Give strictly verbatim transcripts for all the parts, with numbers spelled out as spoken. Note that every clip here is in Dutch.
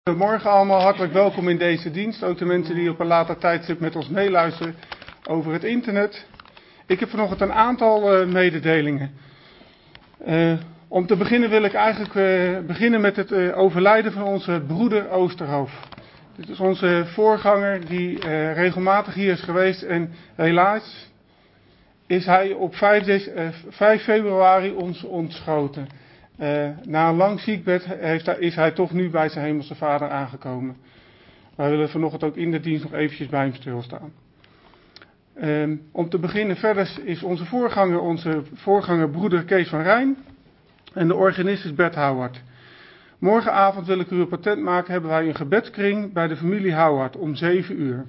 Goedemorgen allemaal, hartelijk welkom in deze dienst. Ook de mensen die op een later tijdstip met ons meeluisteren over het internet. Ik heb vanochtend een aantal uh, mededelingen. Uh, om te beginnen wil ik eigenlijk uh, beginnen met het uh, overlijden van onze broeder Oosterhoofd. Dit is onze voorganger die uh, regelmatig hier is geweest en helaas is hij op vijf februari ons ontschoten. Uh, na een lang ziekbed heeft hij, is hij toch nu bij zijn hemelse vader aangekomen. Wij willen vanochtend ook in de dienst nog eventjes bij hem stilstaan. Uh, om te beginnen verder is onze voorganger, onze voorganger broeder Kees van Rijn. En de organist is Bert Houward. Morgenavond wil ik u patent maken, hebben wij een gebedskring bij de familie Houward om zeven uur.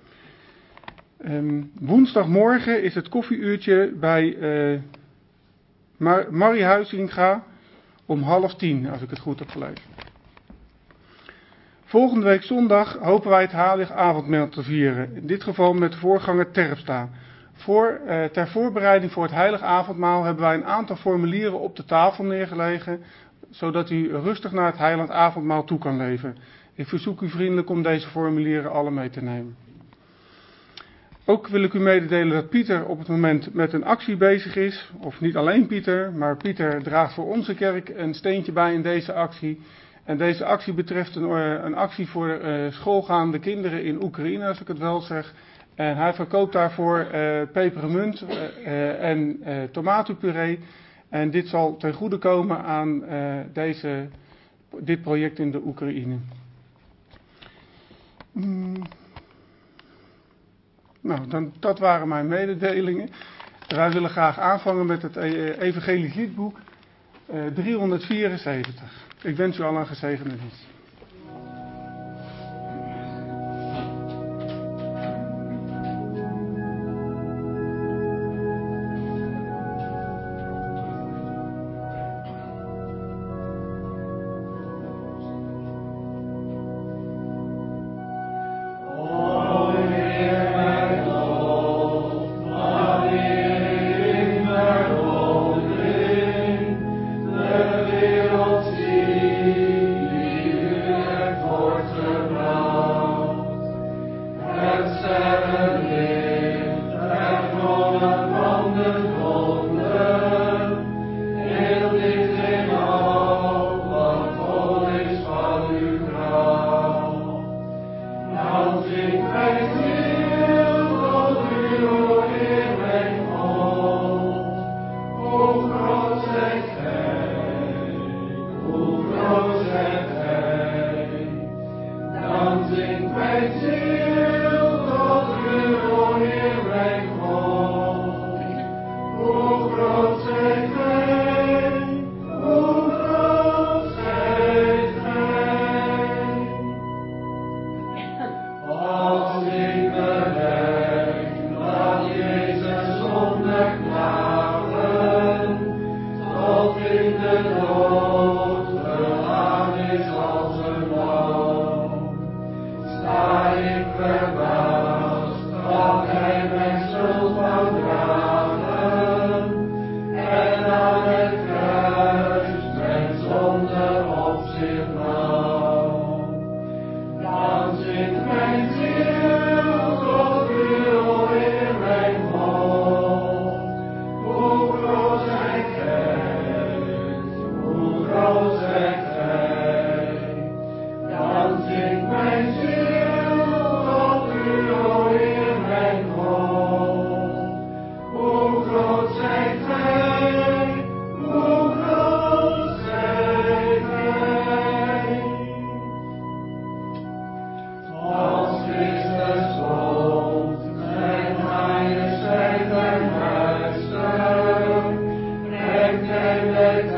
Um, woensdagmorgen is het koffieuurtje bij uh, Mar- Marie Huizinga om half tien, als ik het goed heb gelezen. Volgende week zondag hopen wij het heilig avondmaal te vieren. In dit geval met de voorganger Terpstra. Voor, uh, ter voorbereiding voor het heilig avondmaal hebben wij een aantal formulieren op de tafel neergelegd, zodat u rustig naar het heilig avondmaal toe kan leven. Ik verzoek u vriendelijk om deze formulieren alle mee te nemen. Ook wil ik u mededelen dat Pieter op het moment met een actie bezig is. Of niet alleen Pieter, maar Pieter draagt voor onze kerk een steentje bij in deze actie. En deze actie betreft een, een actie voor uh, schoolgaande kinderen in Oekraïne, als ik het wel zeg. En hij verkoopt daarvoor uh, pepermunt uh, uh, en uh, tomatenpuree. En dit zal ten goede komen aan uh, deze, dit project in de Oekraïne. Hmm. Nou, dan, dat waren mijn mededelingen. Wij willen graag aanvangen met het Evangelisch Liedboek uh, driehonderdvierenzeventig. Ik wens u allen een gezegende dienst.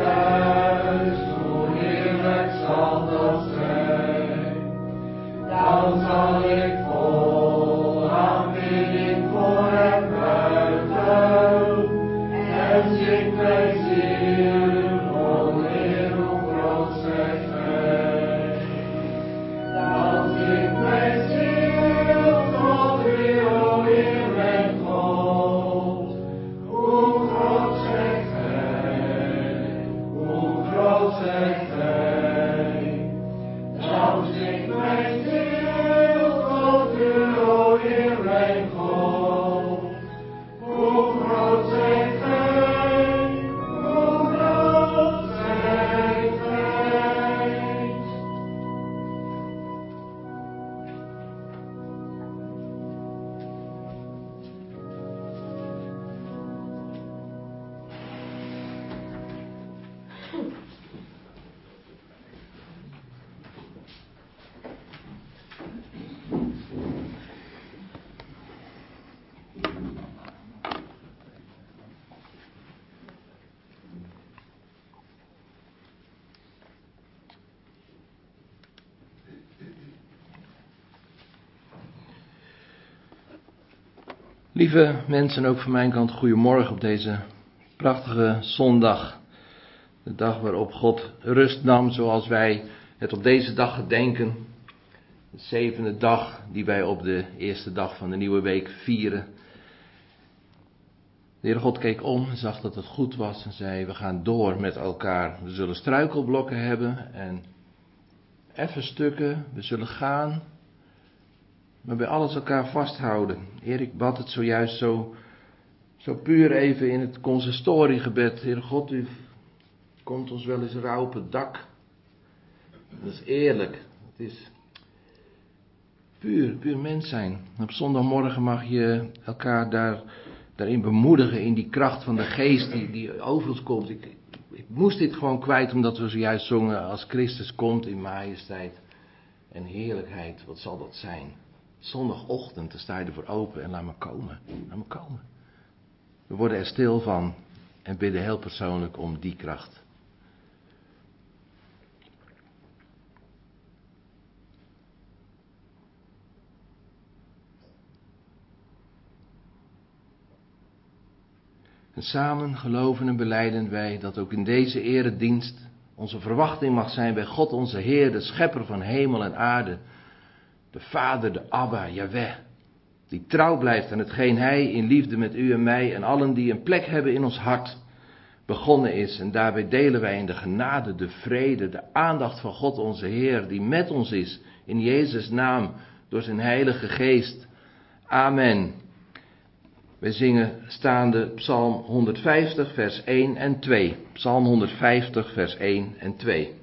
Ja. Lieve mensen, ook van mijn kant goedemorgen op deze prachtige zondag. De dag waarop God rust nam zoals wij het op deze dag gedenken. De zevende dag die wij op de eerste dag van de nieuwe week vieren. De Heere God keek om en zag dat het goed was en zei: we gaan door met elkaar. We zullen struikelblokken hebben en effe stukken. We zullen gaan. Maar bij alles elkaar vasthouden. Erik bad het zojuist zo, zo puur even in het consistoriegebed. Heere God, u komt ons wel eens rauw op het dak. Dat is eerlijk. Het is puur, puur mens zijn. Op zondagmorgen mag je elkaar daar, daarin bemoedigen in die kracht van de geest die, die over ons komt. Ik, ik moest dit gewoon kwijt omdat we zojuist zongen: als Christus komt in majesteit en heerlijkheid, wat zal dat zijn? Zondagochtend, dan sta je ervoor open en laat me komen. Laat me komen. We worden er stil van en bidden heel persoonlijk om die kracht. En samen geloven en belijden wij dat ook in deze eredienst onze verwachting mag zijn bij God onze Heer, de schepper van hemel en aarde. De Vader, de Abba, Jahweh, die trouw blijft aan hetgeen Hij in liefde met u en mij en allen die een plek hebben in ons hart begonnen is. En daarbij delen wij in de genade, de vrede, de aandacht van God onze Heer, die met ons is, in Jezus' naam, door zijn Heilige Geest. Amen. Wij zingen staande Psalm honderdvijftig, vers één en twee. Psalm honderdvijftig, vers één en twee.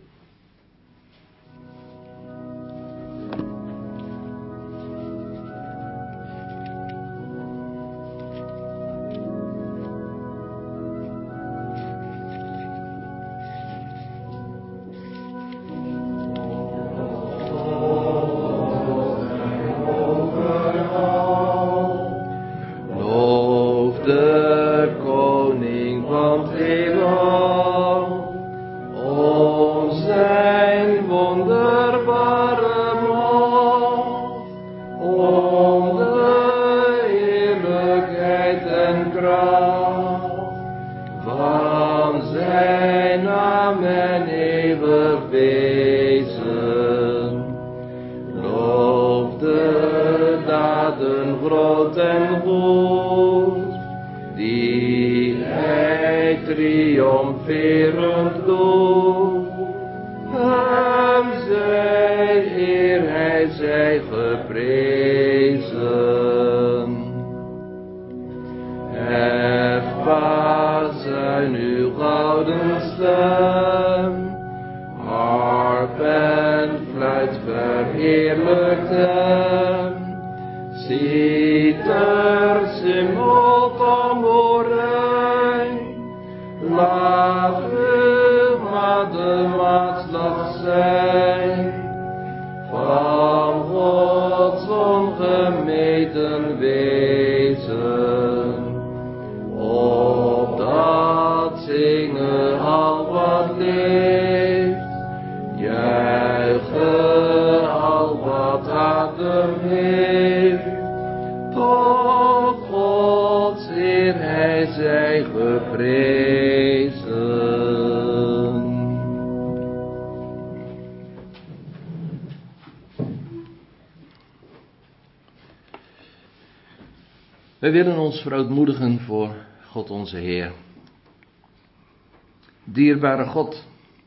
Wij willen ons verootmoedigen voor God onze Heer. Dierbare God,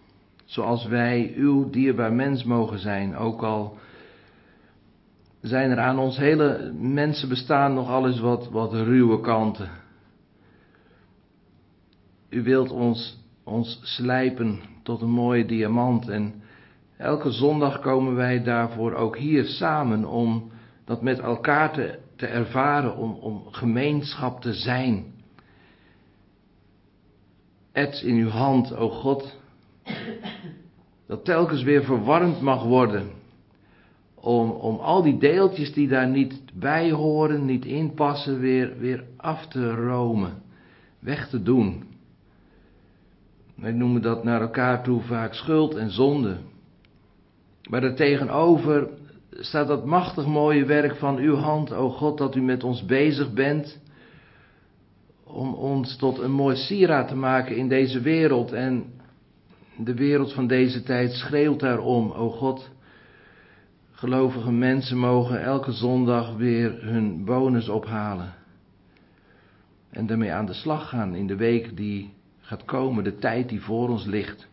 zoals wij uw dierbaar mens mogen zijn, ook al zijn er aan ons hele mensenbestaan nog alles wat, wat ruwe kanten. U wilt ons, ons slijpen tot een mooie diamant en elke zondag komen wij daarvoor ook hier samen om dat met elkaar te, te ervaren, om, om gemeenschap te zijn. Ets in uw hand, o God, dat telkens weer verwarmd mag worden, om, om al die deeltjes die daar niet bij horen, niet in passen, weer, weer af te romen, weg te doen. Wij noemen dat naar elkaar toe vaak schuld en zonde. Maar daartegenover staat dat machtig mooie werk van uw hand, o God, dat u met ons bezig bent om ons tot een mooi sieraad te maken in deze wereld. En de wereld van deze tijd schreeuwt daarom, o God. Gelovige mensen mogen elke zondag weer hun bonus ophalen. En daarmee aan de slag gaan in de week die gaat komen, de tijd die voor ons ligt.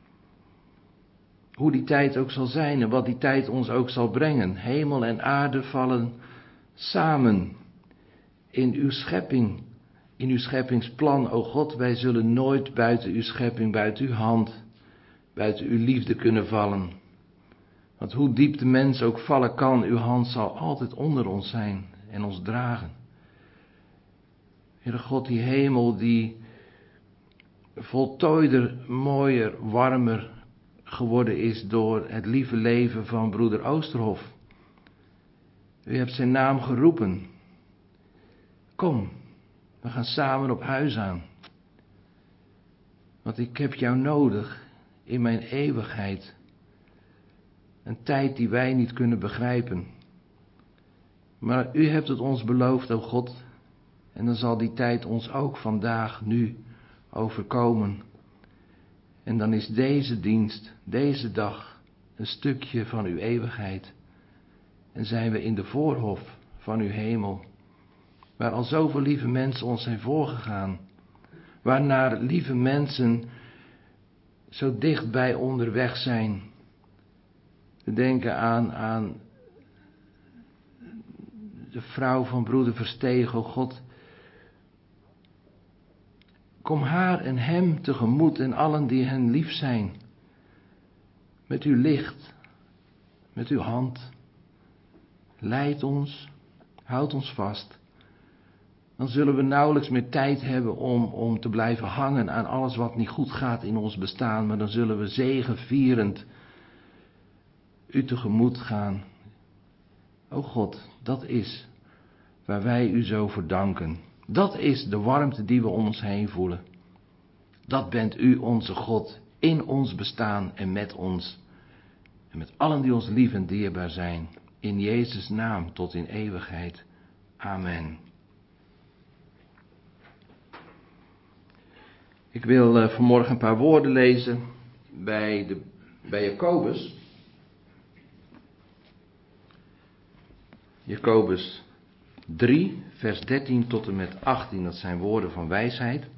Hoe die tijd ook zal zijn en wat die tijd ons ook zal brengen. Hemel en aarde vallen samen in uw schepping, in uw scheppingsplan. O God, wij zullen nooit buiten uw schepping, buiten uw hand, buiten uw liefde kunnen vallen. Want hoe diep de mens ook vallen kan, uw hand zal altijd onder ons zijn en ons dragen. Heere God, die hemel die voltooider, mooier, warmer geworden is door het lieve leven van broeder Oosterhof. U hebt zijn naam geroepen. Kom, we gaan samen op huis aan. Want ik heb jou nodig in mijn eeuwigheid. Een tijd die wij niet kunnen begrijpen. Maar u hebt het ons beloofd, o God. En dan zal die tijd ons ook vandaag, nu, overkomen. En dan is deze dienst, deze dag, een stukje van uw eeuwigheid. En zijn we in de voorhof van uw hemel. Waar al zoveel lieve mensen ons zijn voorgegaan. Waarnaar lieve mensen zo dichtbij onderweg zijn. We denken aan, aan de vrouw van broeder Verstegen, o God. Kom haar en hem tegemoet en allen die hen lief zijn. Met uw licht, met uw hand. Leid ons, houd ons vast. Dan zullen we nauwelijks meer tijd hebben om, om te blijven hangen aan alles wat niet goed gaat in ons bestaan. Maar dan zullen we zegevierend u tegemoet gaan. O God, dat is waar wij u zo voor danken. Dat is de warmte die we om ons heen voelen. Dat bent u, onze God, in ons bestaan en met ons. En met allen die ons lief en dierbaar zijn. In Jezus' naam tot in eeuwigheid. Amen. Ik wil uh, vanmorgen een paar woorden lezen bij, de, bij Jacobus. Jacobus drie, vers dertien tot en met achttien, dat zijn woorden van wijsheid.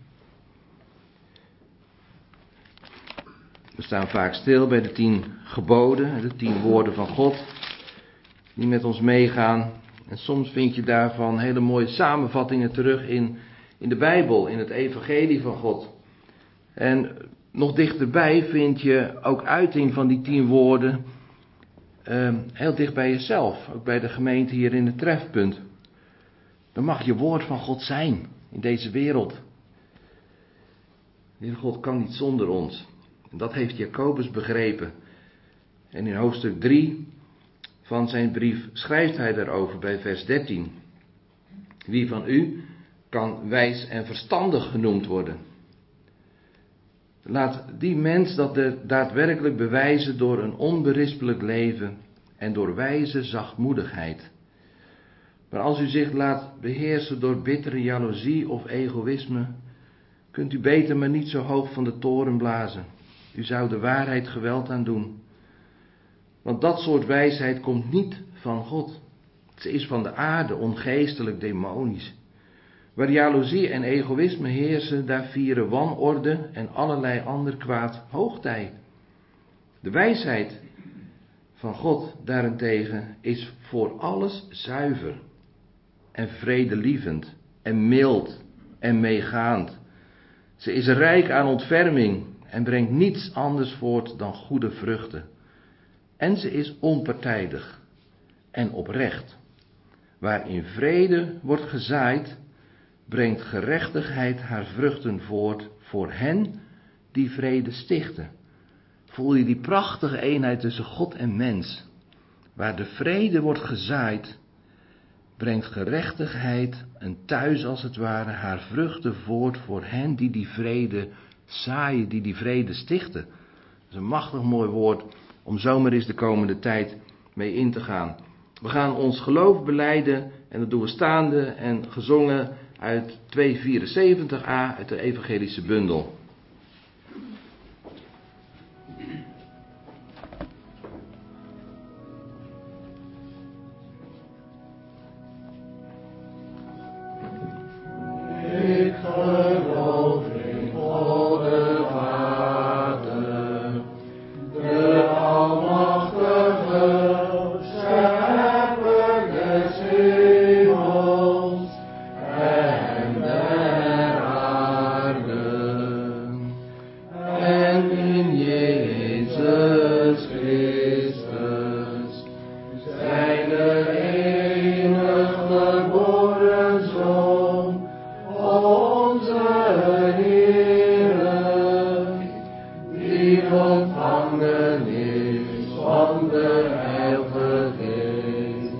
We staan vaak stil bij de tien geboden, de tien woorden van God, die met ons meegaan. En soms vind je daarvan hele mooie samenvattingen terug in, in de Bijbel, in het evangelie van God. En nog dichterbij vind je ook uiting van die tien woorden uh, heel dicht bij jezelf, ook bij de gemeente hier in het trefpunt. Dan mag je woord van God zijn in deze wereld. De Heer God kan niet zonder ons. En dat heeft Jacobus begrepen. En in hoofdstuk drie van zijn brief schrijft hij daarover bij vers dertien. Wie van u kan wijs en verstandig genoemd worden? Laat die mens dat daadwerkelijk bewijzen door een onberispelijk leven en door wijze zachtmoedigheid. Maar als u zich laat beheersen door bittere jaloezie of egoïsme, kunt u beter maar niet zo hoog van de toren blazen. U zou de waarheid geweld aan doen. Want dat soort wijsheid komt niet van God. Ze is van de aarde, ongeestelijk, demonisch. Waar jaloezie en egoïsme heersen, daar vieren wanorde en allerlei ander kwaad hoogtij. De wijsheid van God daarentegen is voor alles zuiver en vredelievend en mild en meegaand. Ze is rijk aan ontferming en brengt niets anders voort dan goede vruchten. En ze is onpartijdig en oprecht. Waar in vrede wordt gezaaid, brengt gerechtigheid haar vruchten voort voor hen die vrede stichten. Voel je die prachtige eenheid tussen God en mens. Waar de vrede wordt gezaaid, brengt gerechtigheid, een thuis als het ware, haar vruchten voort voor hen die die vrede zaaien, die die vrede stichten. Dat is een machtig mooi woord om zomaar eens de komende tijd mee in te gaan. We gaan ons geloof belijden en dat doen we staande en gezongen uit tweehonderdvierenzeventig a uit de evangelische bundel. Ik geloof in God de Vader, de Almachtige, Schepper des hemels en der aarde, en in Jezus Christus, zijn enig geboren Zoon, onze Heere, die ontvangen is van de Heilige Geest,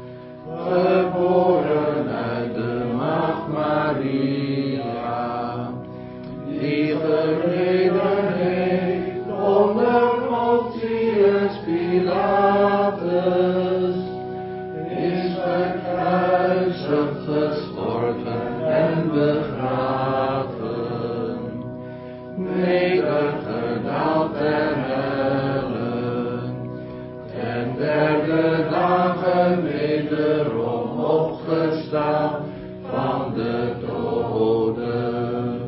geboren uit de maagd Maria, die geleden heeft onder Pontius Pilatus, is gekruisigd, gestorven en begraven, nedergedaald ter helle, ten derde dagen wederom opgestaan van de doden,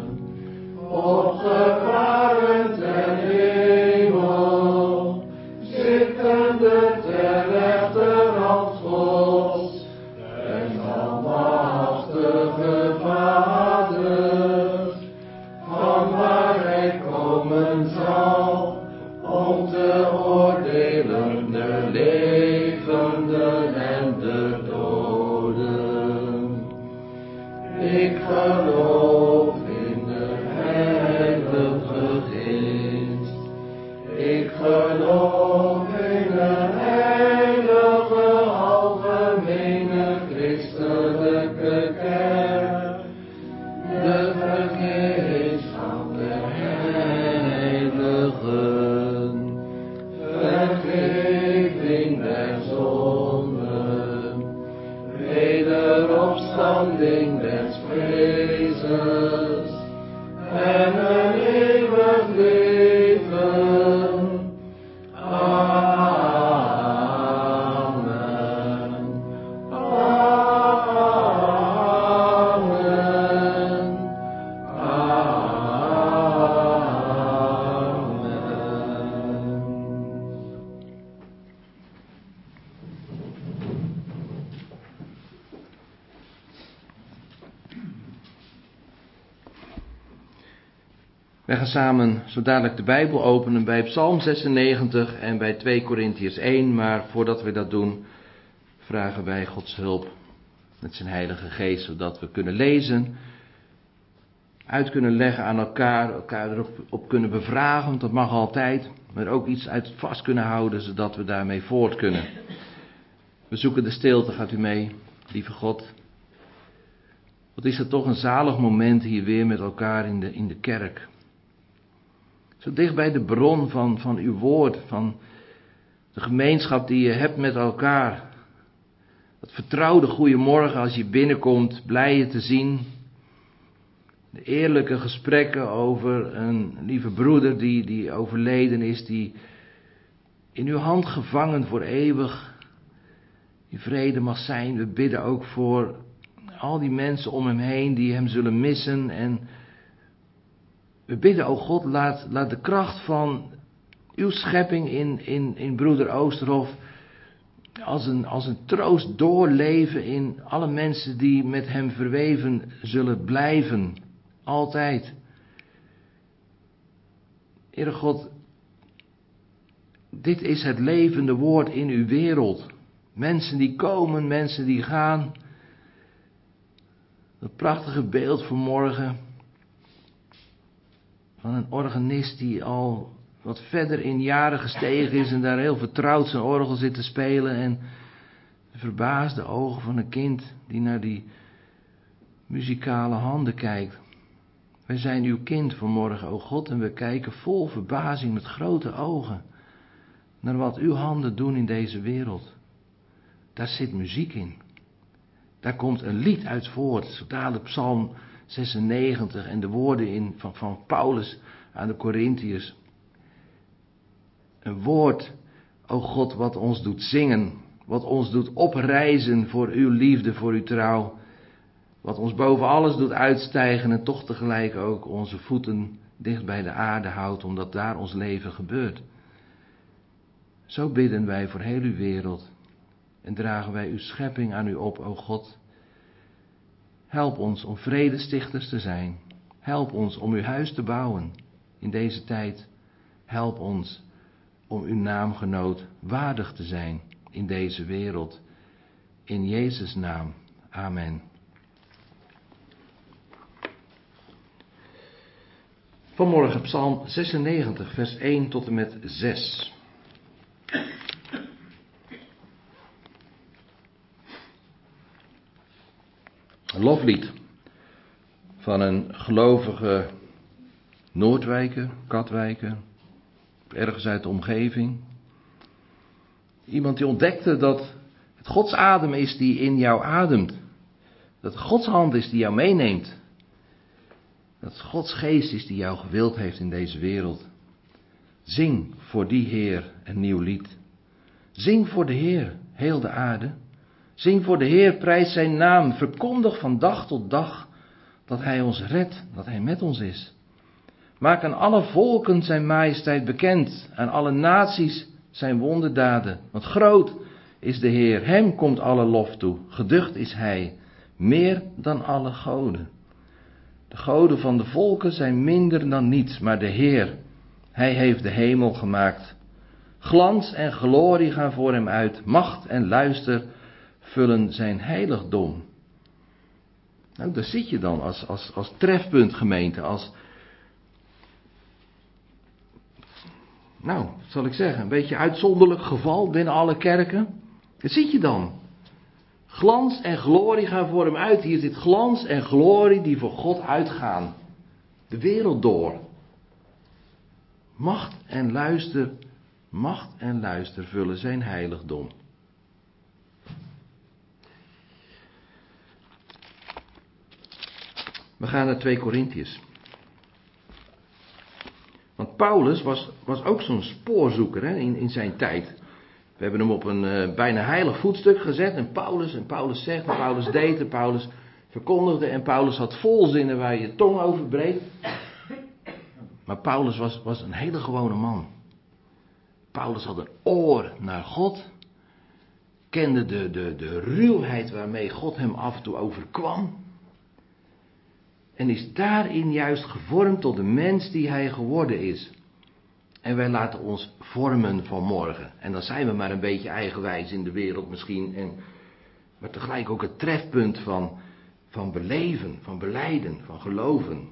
opgevaren ten hemel, zittende ter rechterhand Gods, en almachtige Vader, van waar hij komen zal, om te oordelen de levenden en de doden. Ik geloof in de Heilige Geest. Ik geloof in de heilige algemene christelijke kerk, de vergeving der heiligen, vergeving der zonden, wederopstanding des wezens en een eeuwig leven. Amen. Amen. Amen. Wij gaan samen zo dadelijk de Bijbel openen bij Psalm zesennegentig en bij twee Korintiërs één. Maar voordat we dat doen, vragen wij Gods hulp met zijn Heilige Geest, zodat we kunnen lezen, uit kunnen leggen aan elkaar, elkaar erop op kunnen bevragen, want dat mag altijd, maar ook iets uit vast kunnen houden, zodat we daarmee voort kunnen. We zoeken de stilte, gaat u mee, lieve God. Wat is er toch een zalig moment hier weer met elkaar in de, in de kerk. Zo dicht bij de bron van, van uw woord, van de gemeenschap die je hebt met elkaar. Dat vertrouwde goeiemorgen als je binnenkomt, blij je te zien. De eerlijke gesprekken over een lieve broeder die, die overleden is, die in uw hand gevangen voor eeuwig in vrede mag zijn. We bidden ook voor al die mensen om hem heen die hem zullen missen. En we bidden, o God, laat, laat de kracht van uw schepping in, in, in broeder Oosterhof als een, als een troost doorleven in alle mensen die met hem verweven zullen blijven. Altijd. Heere God, dit is het levende woord in uw wereld. Mensen die komen, mensen die gaan. Dat prachtige beeld vanmorgen van een organist die al wat verder in jaren gestegen is en daar heel vertrouwd zijn orgel zit te spelen en de verbaasde ogen van een kind die naar die muzikale handen kijkt. Wij zijn uw kind vanmorgen, o God, en we kijken vol verbazing met grote ogen naar wat uw handen doen in deze wereld. Daar zit muziek in. Daar komt een lied uit voort, zo dadelijk Psalm zesennegentig en de woorden in van, van Paulus aan de Korintiërs. Een woord, o God, wat ons doet zingen, wat ons doet oprijzen voor uw liefde, voor uw trouw. Wat ons boven alles doet uitstijgen en toch tegelijk ook onze voeten dicht bij de aarde houdt, omdat daar ons leven gebeurt. Zo bidden wij voor heel uw wereld en dragen wij uw schepping aan u op, o God. Help ons om vredestichters te zijn. Help ons om uw huis te bouwen in deze tijd. Help ons om uw naamgenoot waardig te zijn in deze wereld. In Jezus' naam. Amen. Vanmorgen Psalm zesennegentig, vers één tot en met zes. Een loflied van een gelovige Noordwijker, Katwijker, ergens uit de omgeving. Iemand die ontdekte dat het Gods adem is die in jou ademt. Dat het Gods hand is die jou meeneemt. Dat het Gods geest is die jou gewild heeft in deze wereld. Zing voor die Heer een nieuw lied. Zing voor de Heer, heel de aarde. Zing voor de Heer, prijs zijn naam. Verkondig van dag tot dag dat Hij ons redt, dat Hij met ons is. Maak aan alle volken zijn majesteit bekend, aan alle naties zijn wonderdaden. Want groot is de Heer, hem komt alle lof toe. Geducht is Hij, meer dan alle goden. De goden van de volken zijn minder dan niets, maar de Heer, Hij heeft de hemel gemaakt. Glans en glorie gaan voor hem uit, macht en luister vullen zijn heiligdom. Nou, daar zit je dan als, als, als trefpunt gemeente, als, nou, wat zal ik zeggen, een beetje uitzonderlijk geval binnen alle kerken. Daar zit je dan. Glans en glorie gaan voor hem uit. Hier zit glans en glorie die voor God uitgaan. De wereld door. Macht en luister, macht en luister vullen zijn heiligdom. We gaan naar twee Korintiërs. Want Paulus was, was ook zo'n spoorzoeker hè, in, in zijn tijd. We hebben hem op een uh, bijna heilig voetstuk gezet. En Paulus, en Paulus zegt, en Paulus deed, en Paulus verkondigde. En Paulus had volzinnen waar je tong over breekt. Maar Paulus was, was een hele gewone man. Paulus had een oor naar God. Kende de, de, de ruwheid waarmee God hem af en toe overkwam. En is daarin juist gevormd tot de mens die hij geworden is. En wij laten ons vormen vanmorgen. En dan zijn we maar een beetje eigenwijs in de wereld misschien. En, maar tegelijk ook het trefpunt van, van beleven, van belijden, van geloven.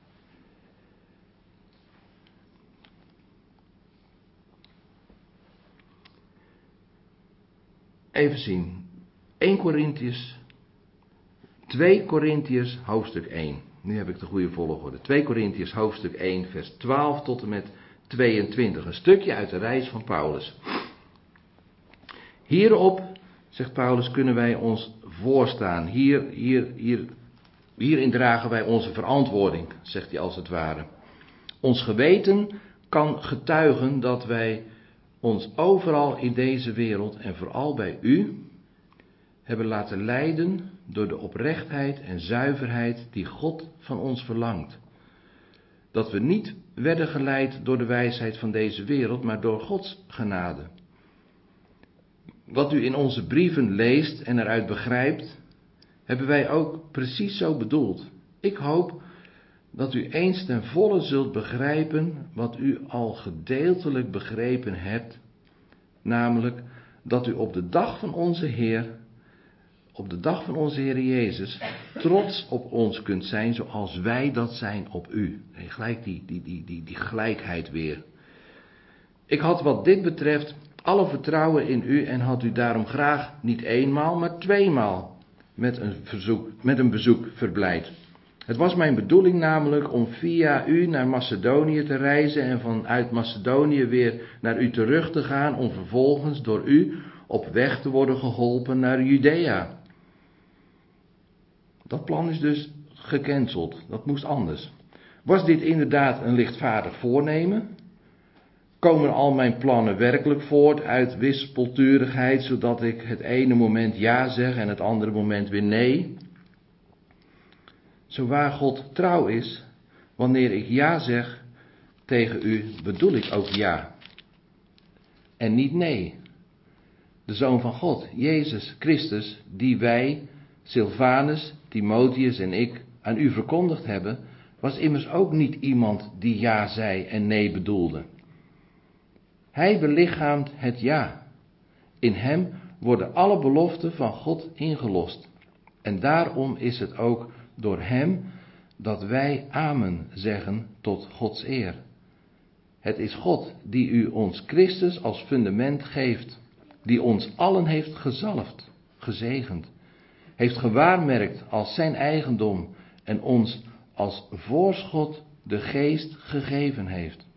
Even zien. één Korintiërs, twee Korintiërs, hoofdstuk één. Nu heb ik de goede volgorde. twee Korintiërs, hoofdstuk één, vers twaalf tot en met tweeëntwintig. Een stukje uit de reis van Paulus. Hierop, zegt Paulus, kunnen wij ons voorstaan. Hier, hier, hier, hierin dragen wij onze verantwoording, zegt hij als het ware. Ons geweten kan getuigen dat wij ons overal in deze wereld en vooral bij u hebben laten leiden door de oprechtheid en zuiverheid die God van ons verlangt. Dat we niet werden geleid door de wijsheid van deze wereld, maar door Gods genade. Wat u in onze brieven leest en eruit begrijpt, hebben wij ook precies zo bedoeld. Ik hoop dat u eens ten volle zult begrijpen wat u al gedeeltelijk begrepen hebt, namelijk dat u op de dag van onze Heer, op de dag van onze Heer Jezus, trots op ons kunt zijn zoals wij dat zijn op u. Nee, gelijk die, die, die, die, die gelijkheid weer. Ik had wat dit betreft alle vertrouwen in u en had u daarom graag niet eenmaal, maar tweemaal met een, verzoek, met een bezoek verblijd. Het was mijn bedoeling namelijk om via u naar Macedonië te reizen en vanuit Macedonië weer naar u terug te gaan om vervolgens door u op weg te worden geholpen naar Judea. Dat plan is dus gecanceld, dat moest anders. Was dit inderdaad een lichtvaardig voornemen? Komen al mijn plannen werkelijk voort uit wispelturigheid, zodat ik het ene moment ja zeg en het andere moment weer nee? Zo waar God trouw is, wanneer ik ja zeg tegen u, bedoel ik ook ja. En niet nee. De Zoon van God, Jezus Christus, die wij, Silvanus, Timotheus en ik, aan u verkondigd hebben, was immers ook niet iemand die ja zei en nee bedoelde. Hij belichaamt het ja. In hem worden alle beloften van God ingelost. En daarom is het ook door hem dat wij amen zeggen tot Gods eer. Het is God die u ons Christus als fundament geeft, die ons allen heeft gezalfd, gezegend, heeft gewaarmerkt als zijn eigendom en ons als voorschot de geest gegeven heeft.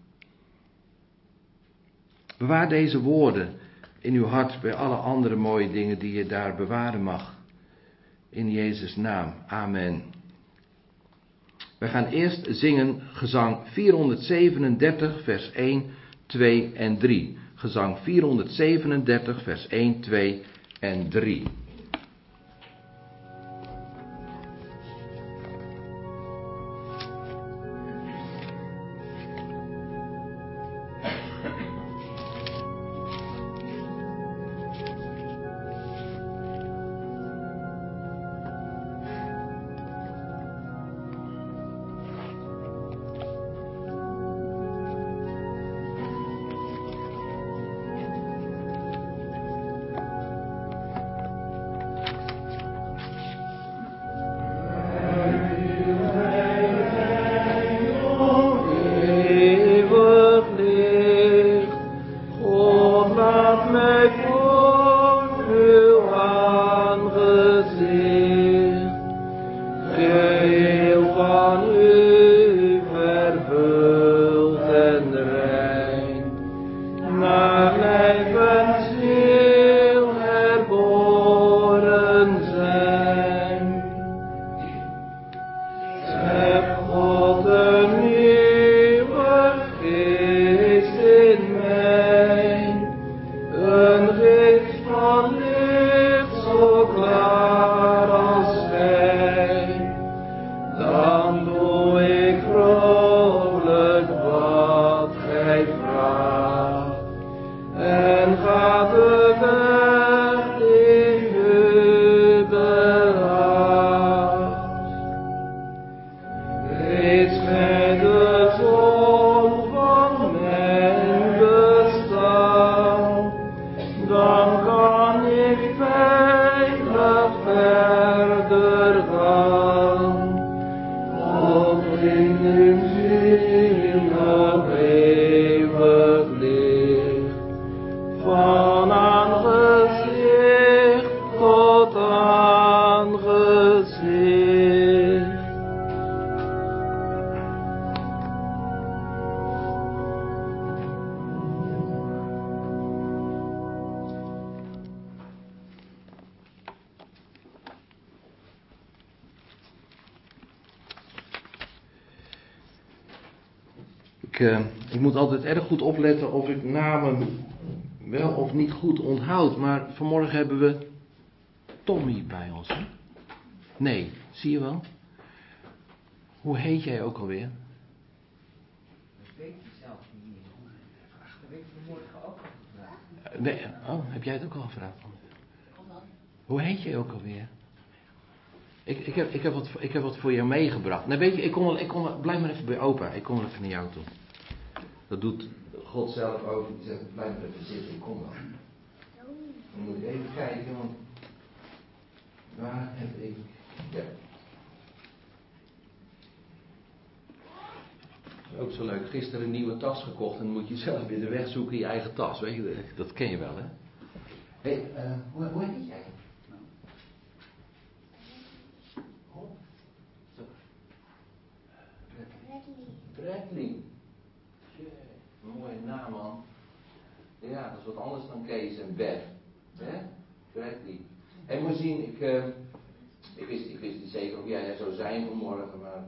Bewaar deze woorden in uw hart bij alle andere mooie dingen die je daar bewaren mag. In Jezus' naam. Amen. We gaan eerst zingen gezang vierhonderdzevenendertig vers één, twee en drie. Gezang vierhonderdzevenendertig vers één, twee en drie. Ik, uh, ik moet altijd erg goed opletten of ik namen wel of niet goed onthoud. Maar vanmorgen hebben we Tommy bij ons. Hè? Nee, zie je wel? Hoe heet jij ook alweer? Nee, oh, heb jij het ook al gevraagd? Hoe heet je ook alweer? Ik, ik, heb, ik, heb wat, ik heb wat voor jou meegebracht. Nee, weet je, ik kom wel, ik kom wel, blijf maar even bij opa. Ik kom wel even naar jou toe. Dat doet God zelf ook. Die zegt, blijf maar even zitten, ik kom wel. Dan moet ik even kijken, want... Waar heb ik... Ja. Ook zo leuk. Gisteren een nieuwe tas gekocht en dan moet je zelf weer de weg zoeken in je eigen tas. Weet je, dat ken je wel, hè? Hé, hey, uh, hoe, hoe heet jij? Oh, zo. Bradley. Jee, mooie naam, man. Ja, dat is wat anders dan Kees en Beth. Hè? Bradley. Hé, hey, moet je zien, ik, uh, ik, wist, ik wist niet zeker of jij er zou zijn vanmorgen, maar...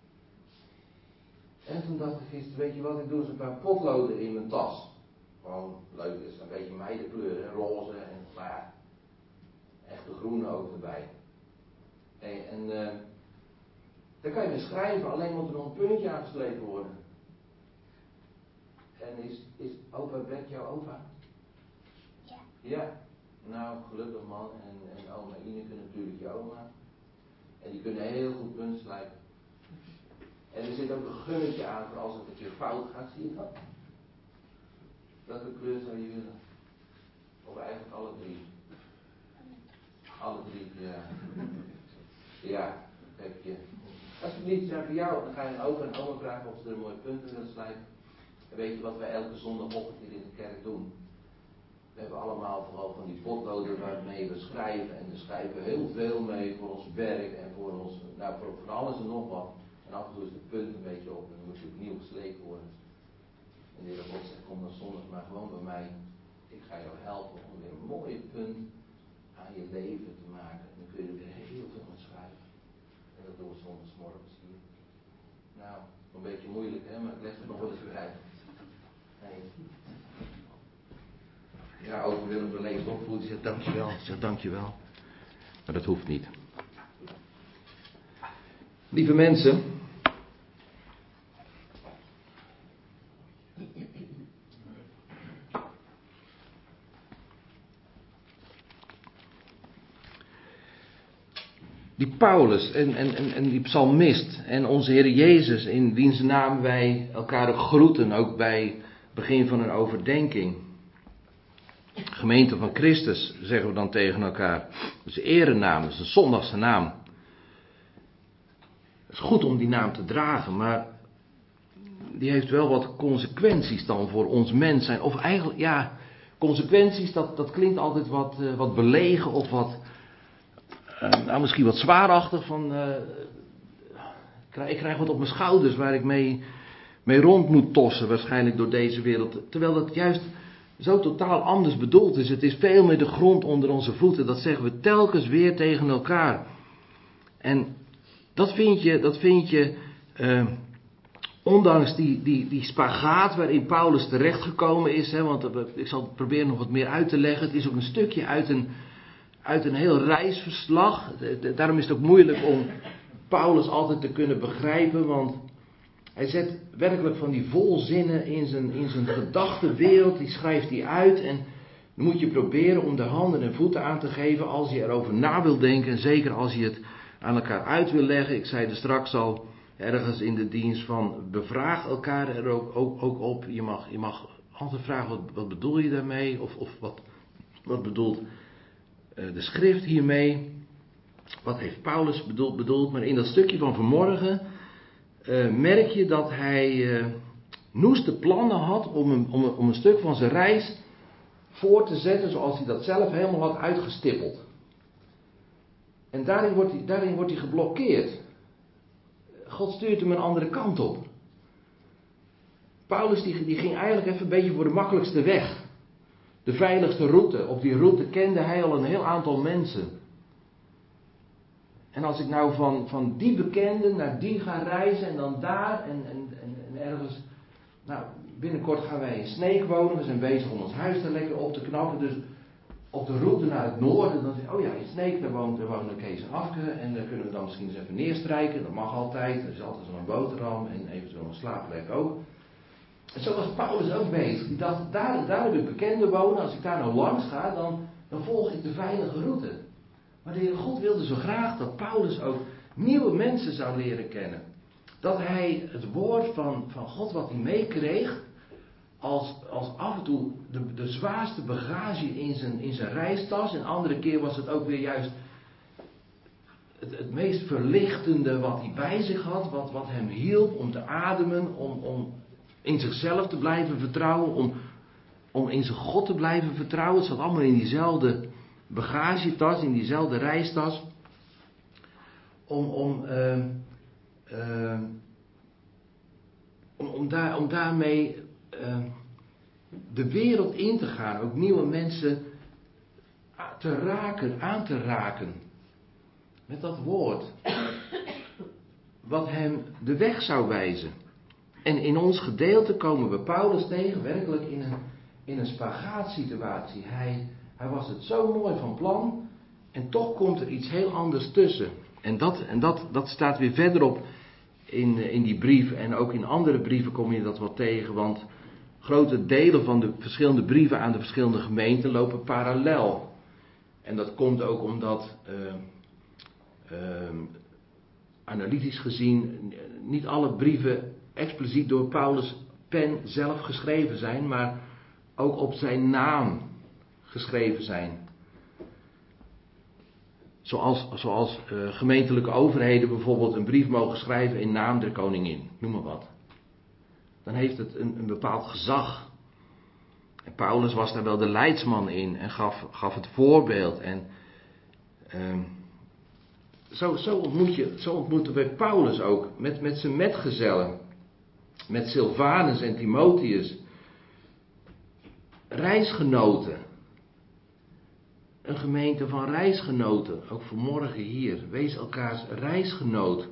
En toen dacht ik gisteren, weet je wat, ik doe eens een paar potloden in mijn tas. Gewoon leuk, is een beetje meidenkleur, hè, roze en nou ja, echte groene ook erbij. Hey, en uh, daar kan je weer schrijven, alleen moet er nog een puntje aangeslepen worden. En is, is opa Bert jouw opa? Ja. Ja, nou gelukkig man, en, en oma Ineke natuurlijk je oma. En die kunnen heel goed punt slijpen. En er zit ook een gummetje aan voor als het een keer fout gaat, zie je dat? Welke kleur zou je willen? Of eigenlijk alle drie? Alle drie, ja. Ja, heb je. Als het niet zijn voor jou, dan ga je een opa en oma vragen of ze er een mooie punten willen slijpen. En weet je wat wij elke zondagochtend hier in de kerk doen? We hebben allemaal vooral van die potloden waarmee we schrijven. En we schrijven heel veel mee voor ons werk en voor ons, nou voor, voor alles en nog wat. En af en toe is de punt een beetje op en dan moet je opnieuw geslepen worden. En de Heer God zegt, kom dan zondag maar gewoon bij mij. Ik ga jou helpen om weer een mooie punt aan je leven te maken. En dan kun je er weer heel veel van schrijven. En dat doen we zondagsmorgens hier. Nou, een beetje moeilijk hè, maar ik leg het nog wel eens uit. Nee. Ja, over Willem de Lees opvoeden, zegt dankjewel, zegt dankjewel. Maar dat hoeft niet. Lieve mensen. Die Paulus en, en, en, en die psalmist en onze Heer Jezus, in wiens naam wij elkaar ook groeten, ook bij het begin van een overdenking. Gemeente van Christus, zeggen we dan tegen elkaar. Dat is een erenaam, dat is een zondagse naam. Het is goed om die naam te dragen, maar die heeft wel wat consequenties dan voor ons mens zijn. Of eigenlijk, ja, consequenties, dat, dat klinkt altijd wat, uh, wat belegen of wat... Uh, nou, misschien wat zwaarachtig van, uh, ik krijg wat op mijn schouders waar ik mee, mee rond moet tossen, waarschijnlijk door deze wereld. Terwijl dat juist zo totaal anders bedoeld is. Het is veel meer de grond onder onze voeten. Dat zeggen we telkens weer tegen elkaar. En dat vind je, dat vind je, uh, ondanks die, die, die spagaat waarin Paulus terechtgekomen is, hè, want uh, ik zal proberen nog wat meer uit te leggen. Het is ook een stukje uit een... Uit een heel reisverslag. Daarom is het ook moeilijk om Paulus altijd te kunnen begrijpen. Want hij zet werkelijk van die volzinnen in zijn, in zijn gedachtenwereld. Die schrijft hij uit. En dan moet je proberen om de handen en voeten aan te geven als je erover na wil denken. En zeker als je het aan elkaar uit wil leggen. Ik zei er straks al ergens in de dienst van bevraag elkaar er ook, ook, ook op. Je mag, je mag altijd vragen wat, wat bedoel je daarmee? Of, of wat, wat bedoelt de schrift hiermee, wat heeft Paulus bedoeld, bedoeld, maar in dat stukje van vanmorgen uh, merk je dat hij uh, noeste plannen had om een, om, een, om een stuk van zijn reis voor te zetten zoals hij dat zelf helemaal had uitgestippeld. En daarin wordt hij, daarin wordt hij geblokkeerd. God stuurt hem een andere kant op. Paulus die, die ging eigenlijk even een beetje voor de makkelijkste weg. De veiligste route. Op die route kende hij al een heel aantal mensen. En als ik nou van, van die bekenden naar die ga reizen en dan daar en, en, en, en ergens... Nou, binnenkort gaan wij in Sneek wonen. We zijn bezig om ons huis er lekker op te knappen. Dus op de route naar het noorden, dan zeg je, oh ja, in Sneek, daar woont, daar wonen Kees en Afke. En daar kunnen we dan misschien eens even neerstrijken. Dat mag altijd. Er is altijd zo'n boterham en eventueel een slaapplek ook. En zo was Paulus ook bezig. Die dacht, daar, daar heb ik bekenden wonen. Als ik daar nou langs ga, dan, dan volg ik de veilige route. Maar de Heer God wilde zo graag dat Paulus ook nieuwe mensen zou leren kennen. Dat hij het woord van, van God wat hij meekreeg, als, als af en toe de, de zwaarste bagage in zijn, in zijn reistas. En andere keer was het ook weer juist het, het meest verlichtende wat hij bij zich had. Wat, wat hem hielp om te ademen, om, om in zichzelf te blijven vertrouwen, om, om in zijn God te blijven vertrouwen. Het zat allemaal in diezelfde bagagetas, in diezelfde reistas. Om, om, uh, uh, om, om, daar, om daarmee uh, de wereld in te gaan. Ook nieuwe mensen te raken, aan te raken. Met dat woord. Wat hem de weg zou wijzen. En in ons gedeelte komen we Paulus tegen, werkelijk in een, in een spagaatsituatie. Hij, hij was het zo mooi van plan en toch komt er iets heel anders tussen. En dat, en dat, dat staat weer verderop in, in die brief en ook in andere brieven kom je dat wel tegen. Want grote delen van de verschillende brieven aan de verschillende gemeenten lopen parallel. En dat komt ook omdat, uh, uh, analytisch gezien, niet alle brieven expliciet door Paulus' pen zelf geschreven zijn, maar ook op zijn naam geschreven zijn. Zoals, zoals uh, gemeentelijke overheden bijvoorbeeld een brief mogen schrijven in naam der koningin, noem maar wat. Dan heeft het een, een bepaald gezag. En Paulus was daar wel de leidsman in en gaf, gaf het voorbeeld. En uh, zo, zo, ontmoet je, zo ontmoeten we Paulus ook met, met zijn metgezellen. Met Silvanus en Timotheus. Reisgenoten. Een gemeente van reisgenoten. Ook vanmorgen hier. Wees elkaars reisgenoot.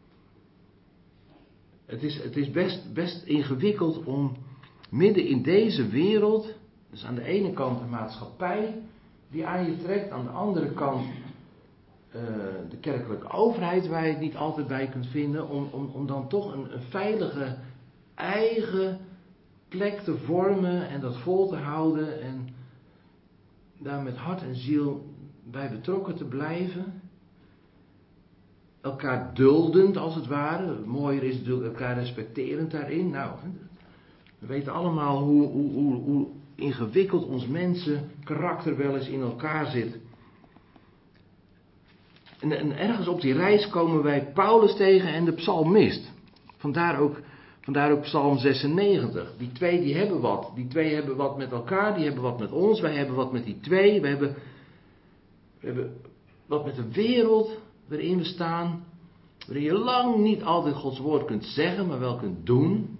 Het is, het is best, best ingewikkeld om midden in deze wereld. Dus aan de ene kant de maatschappij die aan je trekt. Aan de andere kant uh, de kerkelijke overheid waar je het niet altijd bij kunt vinden. Om, om, om dan toch een, een veilige eigen plek te vormen en dat vol te houden en daar met hart en ziel bij betrokken te blijven. Elkaar duldend als het ware. Mooier is natuurlijk elkaar respecterend daarin. Nou, we weten allemaal hoe, hoe, hoe, hoe ingewikkeld ons mensen karakter wel eens in elkaar zit. En, en ergens op die reis komen wij Paulus tegen en de psalmist. Vandaar ook Vandaar ook Psalm zesennegentig. Die twee die hebben wat. Die twee hebben wat met elkaar. Die hebben wat met ons. Wij hebben wat met die twee. We hebben, we hebben wat met de wereld waarin we staan. Waarin je lang niet altijd Gods woord kunt zeggen. Maar wel kunt doen.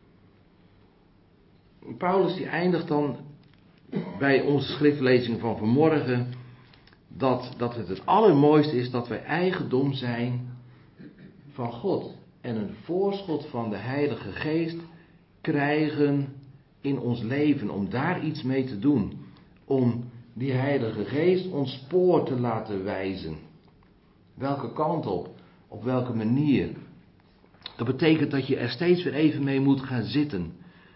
Paulus die eindigt dan bij onze schriftlezing van vanmorgen. Dat, dat het het allermooiste is dat wij eigendom zijn van God. En een voorschot van de Heilige Geest krijgen in ons leven. Om daar iets mee te doen. Om die Heilige Geest ons spoor te laten wijzen. Welke kant op? Op welke manier? Dat betekent dat je er steeds weer even mee moet gaan zitten.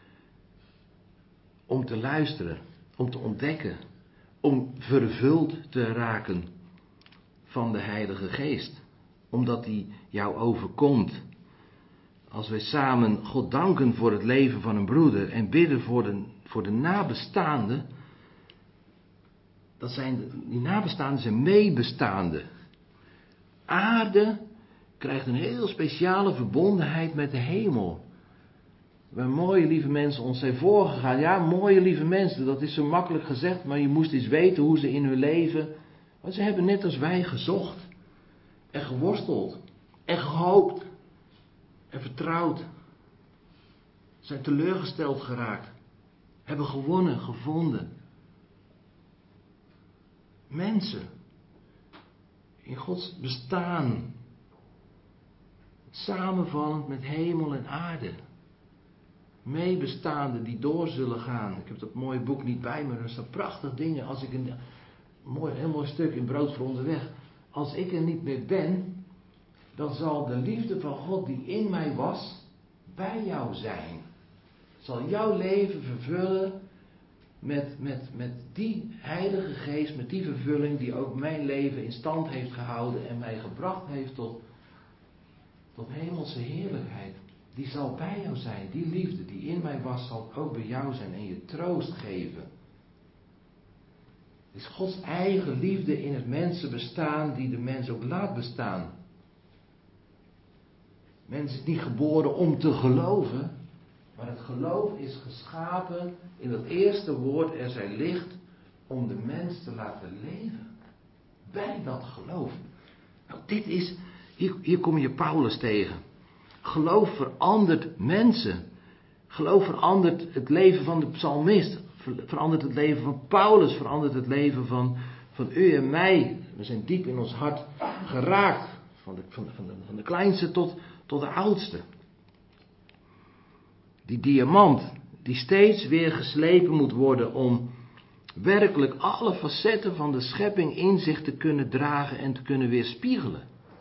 Om te luisteren. Om te ontdekken. Om vervuld te raken van de Heilige Geest. Omdat die jou overkomt. Als wij samen God danken voor het leven van een broeder en bidden voor de, voor de nabestaanden. Dat zijn, die nabestaanden zijn meebestaanden. Aarde krijgt een heel speciale verbondenheid met de hemel. Waar mooie lieve mensen ons zijn voorgegaan. Ja, mooie lieve mensen, dat is zo makkelijk gezegd, maar je moest eens weten hoe ze in hun leven. Want ze hebben net als wij gezocht. En geworsteld. En gehoopt. En vertrouwd. Zijn teleurgesteld geraakt. Hebben gewonnen, gevonden. Mensen. In Gods bestaan. Samenvallend met hemel en aarde. Meebestaanden die door zullen gaan. Ik heb dat mooie boek niet bij me. Er staan prachtige dingen. Als ik een mooi, heel mooi stuk in Brood voor Onderweg. Als ik er niet meer ben. Dan zal de liefde van God die in mij was. Bij jou zijn. zal jouw leven vervullen met, met, met die Heilige Geest, met die vervulling die ook mijn leven in stand heeft gehouden en mij gebracht heeft tot, tot hemelse heerlijkheid. Die zal bij jou zijn. Die liefde die in mij was, zal ook bij jou zijn en je troost geven. Het is Gods eigen liefde in het mensenbestaan die de mens ook laat bestaan. Mens is niet geboren om te geloven, maar het geloof is geschapen in dat eerste woord, er zij licht, om de mens te laten leven. Bij dat geloof. Nou, dit is, hier, hier kom je Paulus tegen. Geloof verandert mensen. Geloof verandert het leven van de psalmist. Verandert het leven van Paulus. Verandert het leven van, van u en mij. We zijn diep in ons hart geraakt. Van de, van de, van de, van de kleinste tot, tot de oudste. Die diamant die steeds weer geslepen moet worden om werkelijk alle facetten van de schepping in zich te kunnen dragen en te kunnen weerspiegelen.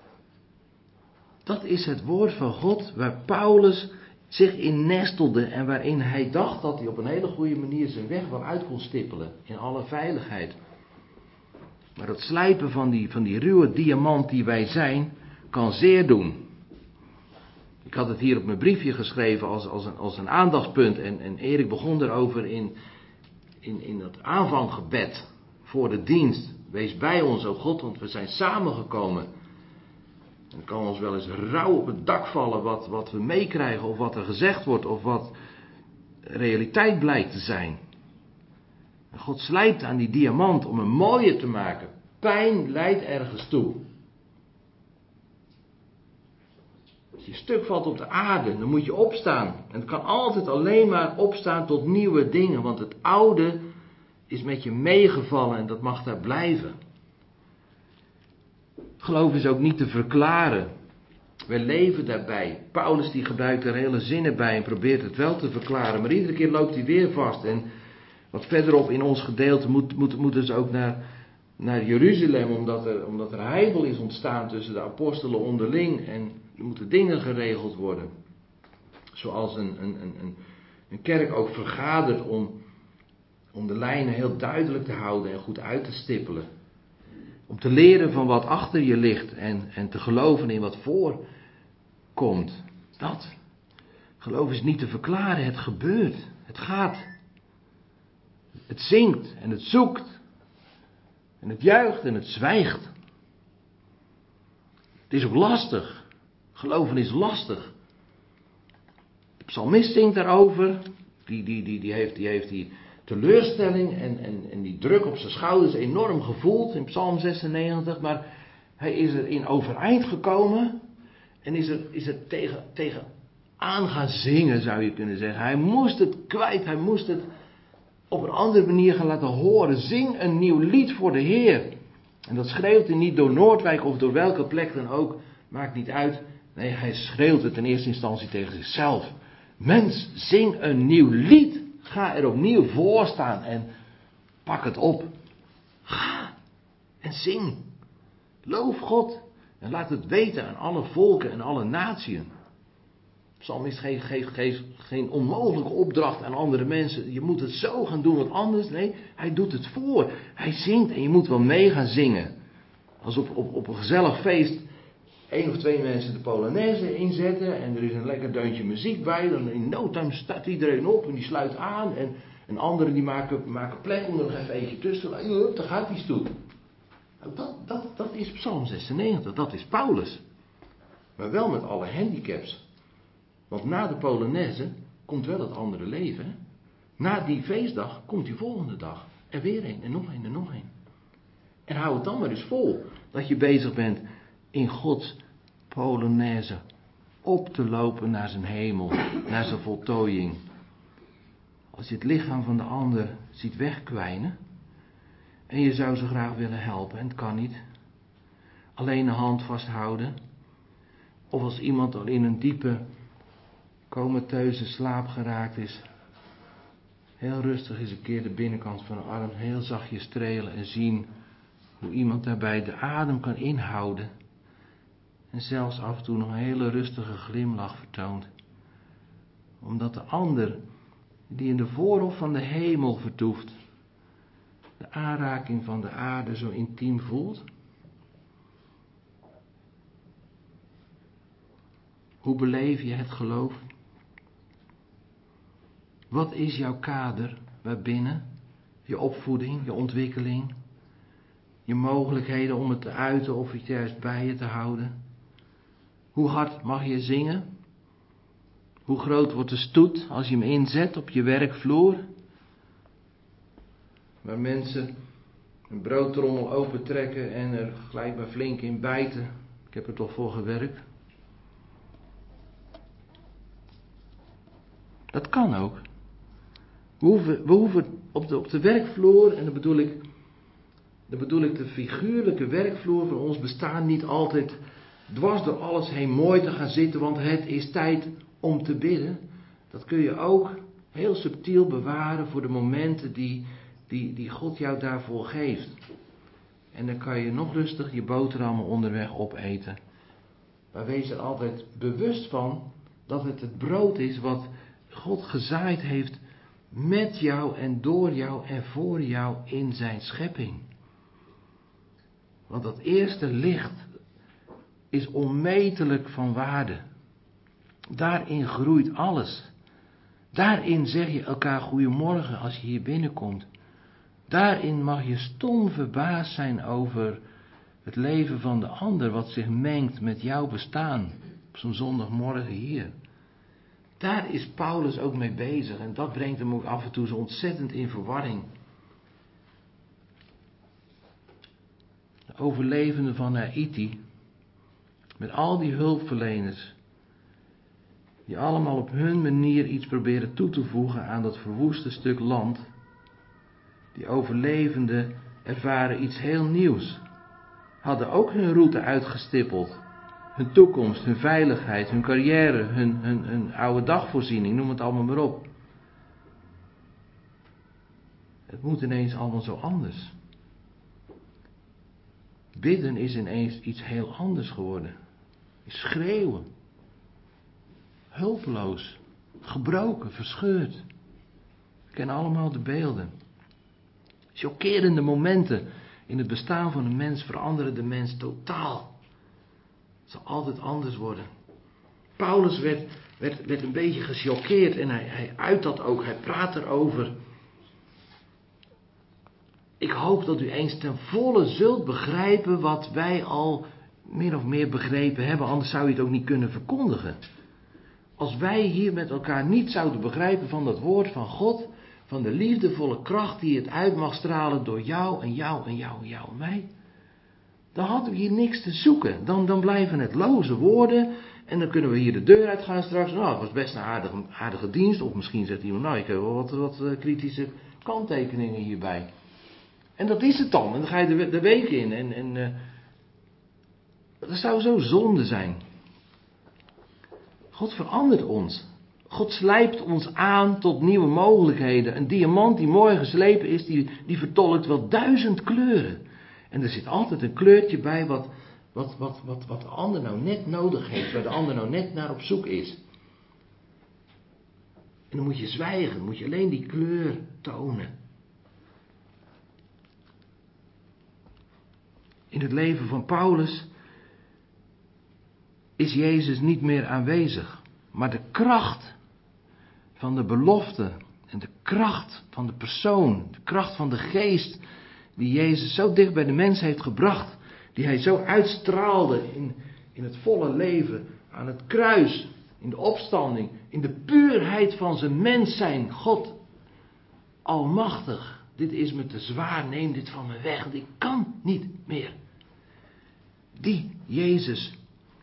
Dat is het woord van God waar Paulus zich in nestelde en waarin hij dacht dat hij op een hele goede manier zijn weg wel uit kon stippelen in alle veiligheid. Maar het slijpen van die, van die ruwe diamant die wij zijn, kan zeer doen. Ik had het hier op mijn briefje geschreven als, als, een, als een aandachtspunt en, en Erik begon erover in, in, in het aanvanggebed voor de dienst. Wees bij ons, o God, want we zijn samengekomen. En het kan ons wel eens rauw op het dak vallen wat, wat we meekrijgen of wat er gezegd wordt of wat realiteit blijkt te zijn. En God slijpt aan die diamant om hem mooier te maken. Pijn leidt ergens toe. Als je stuk valt op de aarde, dan moet je opstaan. En het kan altijd alleen maar opstaan tot nieuwe dingen, want het oude is met je meegevallen en dat mag daar blijven. Geloof is ook niet te verklaren. We leven daarbij. Paulus die gebruikt er hele zinnen bij en probeert het wel te verklaren. Maar iedere keer loopt hij weer vast. En wat verderop in ons gedeelte moet, moet, moeten ze ook naar, naar Jeruzalem. Omdat er, omdat er heibel is ontstaan tussen de apostelen onderling. En er moeten dingen geregeld worden. Zoals een, een, een, een kerk ook vergadert om, om de lijnen heel duidelijk te houden en goed uit te stippelen. Om te leren van wat achter je ligt en, en te geloven in wat voor komt. Dat. Geloof is niet te verklaren, het gebeurt. Het gaat. Het zingt en het zoekt. En het juicht en het zwijgt. Het is ook lastig. Geloven is lastig. De psalmist zingt daarover. Die, die, die, die, heeft, die heeft die teleurstelling en, en, en die druk op zijn schouders enorm gevoeld in Psalm zesennegentig. Maar hij is er in overeind gekomen. En is er, is er tegen, tegen aan gaan zingen, zou je kunnen zeggen. Hij moest het kwijt. Hij moest het op een andere manier gaan laten horen. Zing een nieuw lied voor de Heer. En dat schreeuwt hij niet door Noordwijk of door welke plek dan ook. Maakt niet uit. Nee, hij schreeuwt het in eerste instantie tegen zichzelf. Mens, zing een nieuw lied. Ga er opnieuw voor staan en pak het op. Ga en zing. Loof God en laat het weten aan alle volken en alle naties. Psalmist geeft, geeft, geeft geen onmogelijke opdracht aan andere mensen. Je moet het zo gaan doen, wat anders. Nee, hij doet het voor. Hij zingt en je moet wel mee gaan zingen. Als op, op, op een gezellig feest één of twee mensen de Polonaise inzetten en er is een lekker deuntje muziek bij, dan in no time staat iedereen op en die sluit aan en, en anderen die maken, maken plek om er nog even eentje tussen te laten. Daar gaat iets toe. Nou, dat, dat, dat is Psalm zesennegentig, dat is Paulus. Maar wel met alle handicaps. Want na de Polonaise komt wel het andere leven. Hè? Na die feestdag komt die volgende dag. Er weer een en nog een en nog een. En hou het dan maar eens vol dat je bezig bent in Gods Polonaise op te lopen naar zijn hemel, naar zijn voltooiing. Als je het lichaam van de ander ziet wegkwijnen en je zou ze graag willen helpen en het kan niet. Alleen een hand vasthouden. Of als iemand al in een diepe comateuze slaap geraakt is, heel rustig eens een keer de binnenkant van de arm heel zachtjes strelen en zien hoe iemand daarbij de adem kan inhouden. En zelfs af en toe nog een hele rustige glimlach vertoont. Omdat de ander die in de voorhof van de hemel vertoeft, de aanraking van de aarde zo intiem voelt? Hoe beleef je het geloof? Wat is jouw kader waarbinnen? Je opvoeding, je ontwikkeling, je mogelijkheden om het te uiten of het juist bij je te houden? Hoe hard mag je zingen? Hoe groot wordt de stoet als je hem inzet op je werkvloer? Waar mensen een broodtrommel opentrekken en er gelijk maar flink in bijten. Ik heb er toch voor gewerkt. Dat kan ook. We hoeven, we hoeven op, de, op de werkvloer, en dan bedoel ik, dan bedoel ik de figuurlijke werkvloer van ons bestaan, niet altijd dwars door alles heen mooi te gaan zitten, want het is tijd om te bidden. Dat kun je ook heel subtiel bewaren voor de momenten die, die, die God jou daarvoor geeft. En dan kan je nog rustig je boterhammen onderweg opeten. Maar wees er altijd bewust van dat het het brood is wat God gezaaid heeft met jou en door jou en voor jou in zijn schepping. Want dat eerste licht is onmetelijk van waarde. Daarin groeit alles. Daarin zeg je elkaar goedemorgen als je hier binnenkomt. Daarin mag je stom verbaasd zijn over het leven van de ander, wat zich mengt met jouw bestaan op zo'n zondagmorgen hier. Daar is Paulus ook mee bezig en dat brengt hem ook af en toe zo ontzettend in verwarring. De overlevenden van Haïti, met al die hulpverleners, die allemaal op hun manier iets proberen toe te voegen aan dat verwoeste stuk land. Die overlevenden ervaren iets heel nieuws. Hadden ook hun route uitgestippeld. Hun toekomst, hun veiligheid, hun carrière, hun, hun, hun oude dagvoorziening, noem het allemaal maar op. Het moet ineens allemaal zo anders. Bidden is ineens iets heel anders geworden. Schreeuwen. Hulpeloos. Gebroken, verscheurd. We kennen allemaal de beelden. Chockerende momenten in het bestaan van een mens veranderen de mens totaal. Het zal altijd anders worden. Paulus werd, werd, werd een beetje gechoqueerd en hij, hij uit dat ook. Hij praat erover. Ik hoop dat u eens ten volle zult begrijpen wat wij al meer of meer begrepen hebben. Anders zou je het ook niet kunnen verkondigen. Als wij hier met elkaar niet zouden begrijpen van dat woord van God, van de liefdevolle kracht die het uit mag stralen door jou en jou en jou en jou en mij, dan hadden we hier niks te zoeken. Dan, dan blijven het loze woorden en dan kunnen we hier de deur uitgaan straks. Nou, het was best een aardige, aardige dienst. Of misschien zegt iemand, nou, ik heb wel wat, wat uh, kritische kanttekeningen hierbij. En dat is het dan. En dan ga je de, de week in. En, en uh, dat zou zo zonde zijn. God verandert ons. God slijpt ons aan tot nieuwe mogelijkheden. Een diamant die mooi geslepen is, die, die vertolkt wel duizend kleuren. En er zit altijd een kleurtje bij wat, wat, wat, wat, wat de ander nou net nodig heeft. Waar de ander nou net naar op zoek is. En dan moet je zwijgen. Dan moet je alleen die kleur tonen. In het leven van Paulus is Jezus niet meer aanwezig. Maar de kracht van de belofte en de kracht van de persoon, de kracht van de geest die Jezus zo dicht bij de mens heeft gebracht, die hij zo uitstraalde in, in het volle leven, aan het kruis, in de opstanding, in de puurheid van zijn mens zijn. God, almachtig, dit is me te zwaar, neem dit van me weg, want ik kan niet meer. Die Jezus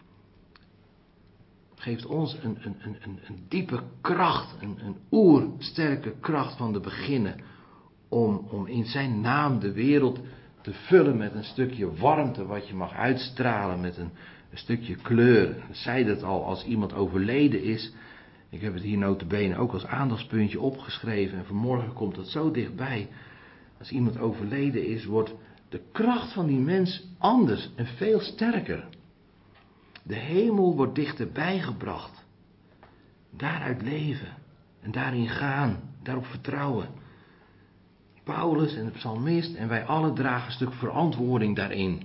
geeft ons een, een, een, een diepe kracht, een, een oersterke kracht van de beginnen, om, om in zijn naam de wereld te vullen met een stukje warmte wat je mag uitstralen, met een, een stukje kleur. Ik zei dat al, als iemand overleden is, ik heb het hier nota bene ook als aandachtspuntje opgeschreven en vanmorgen komt dat zo dichtbij. Als iemand overleden is, wordt de kracht van die mens anders en veel sterker. De hemel wordt dichterbij gebracht. Daaruit leven en daarin gaan. Daarop vertrouwen. Paulus en de psalmist en wij alle dragen een stuk verantwoording daarin.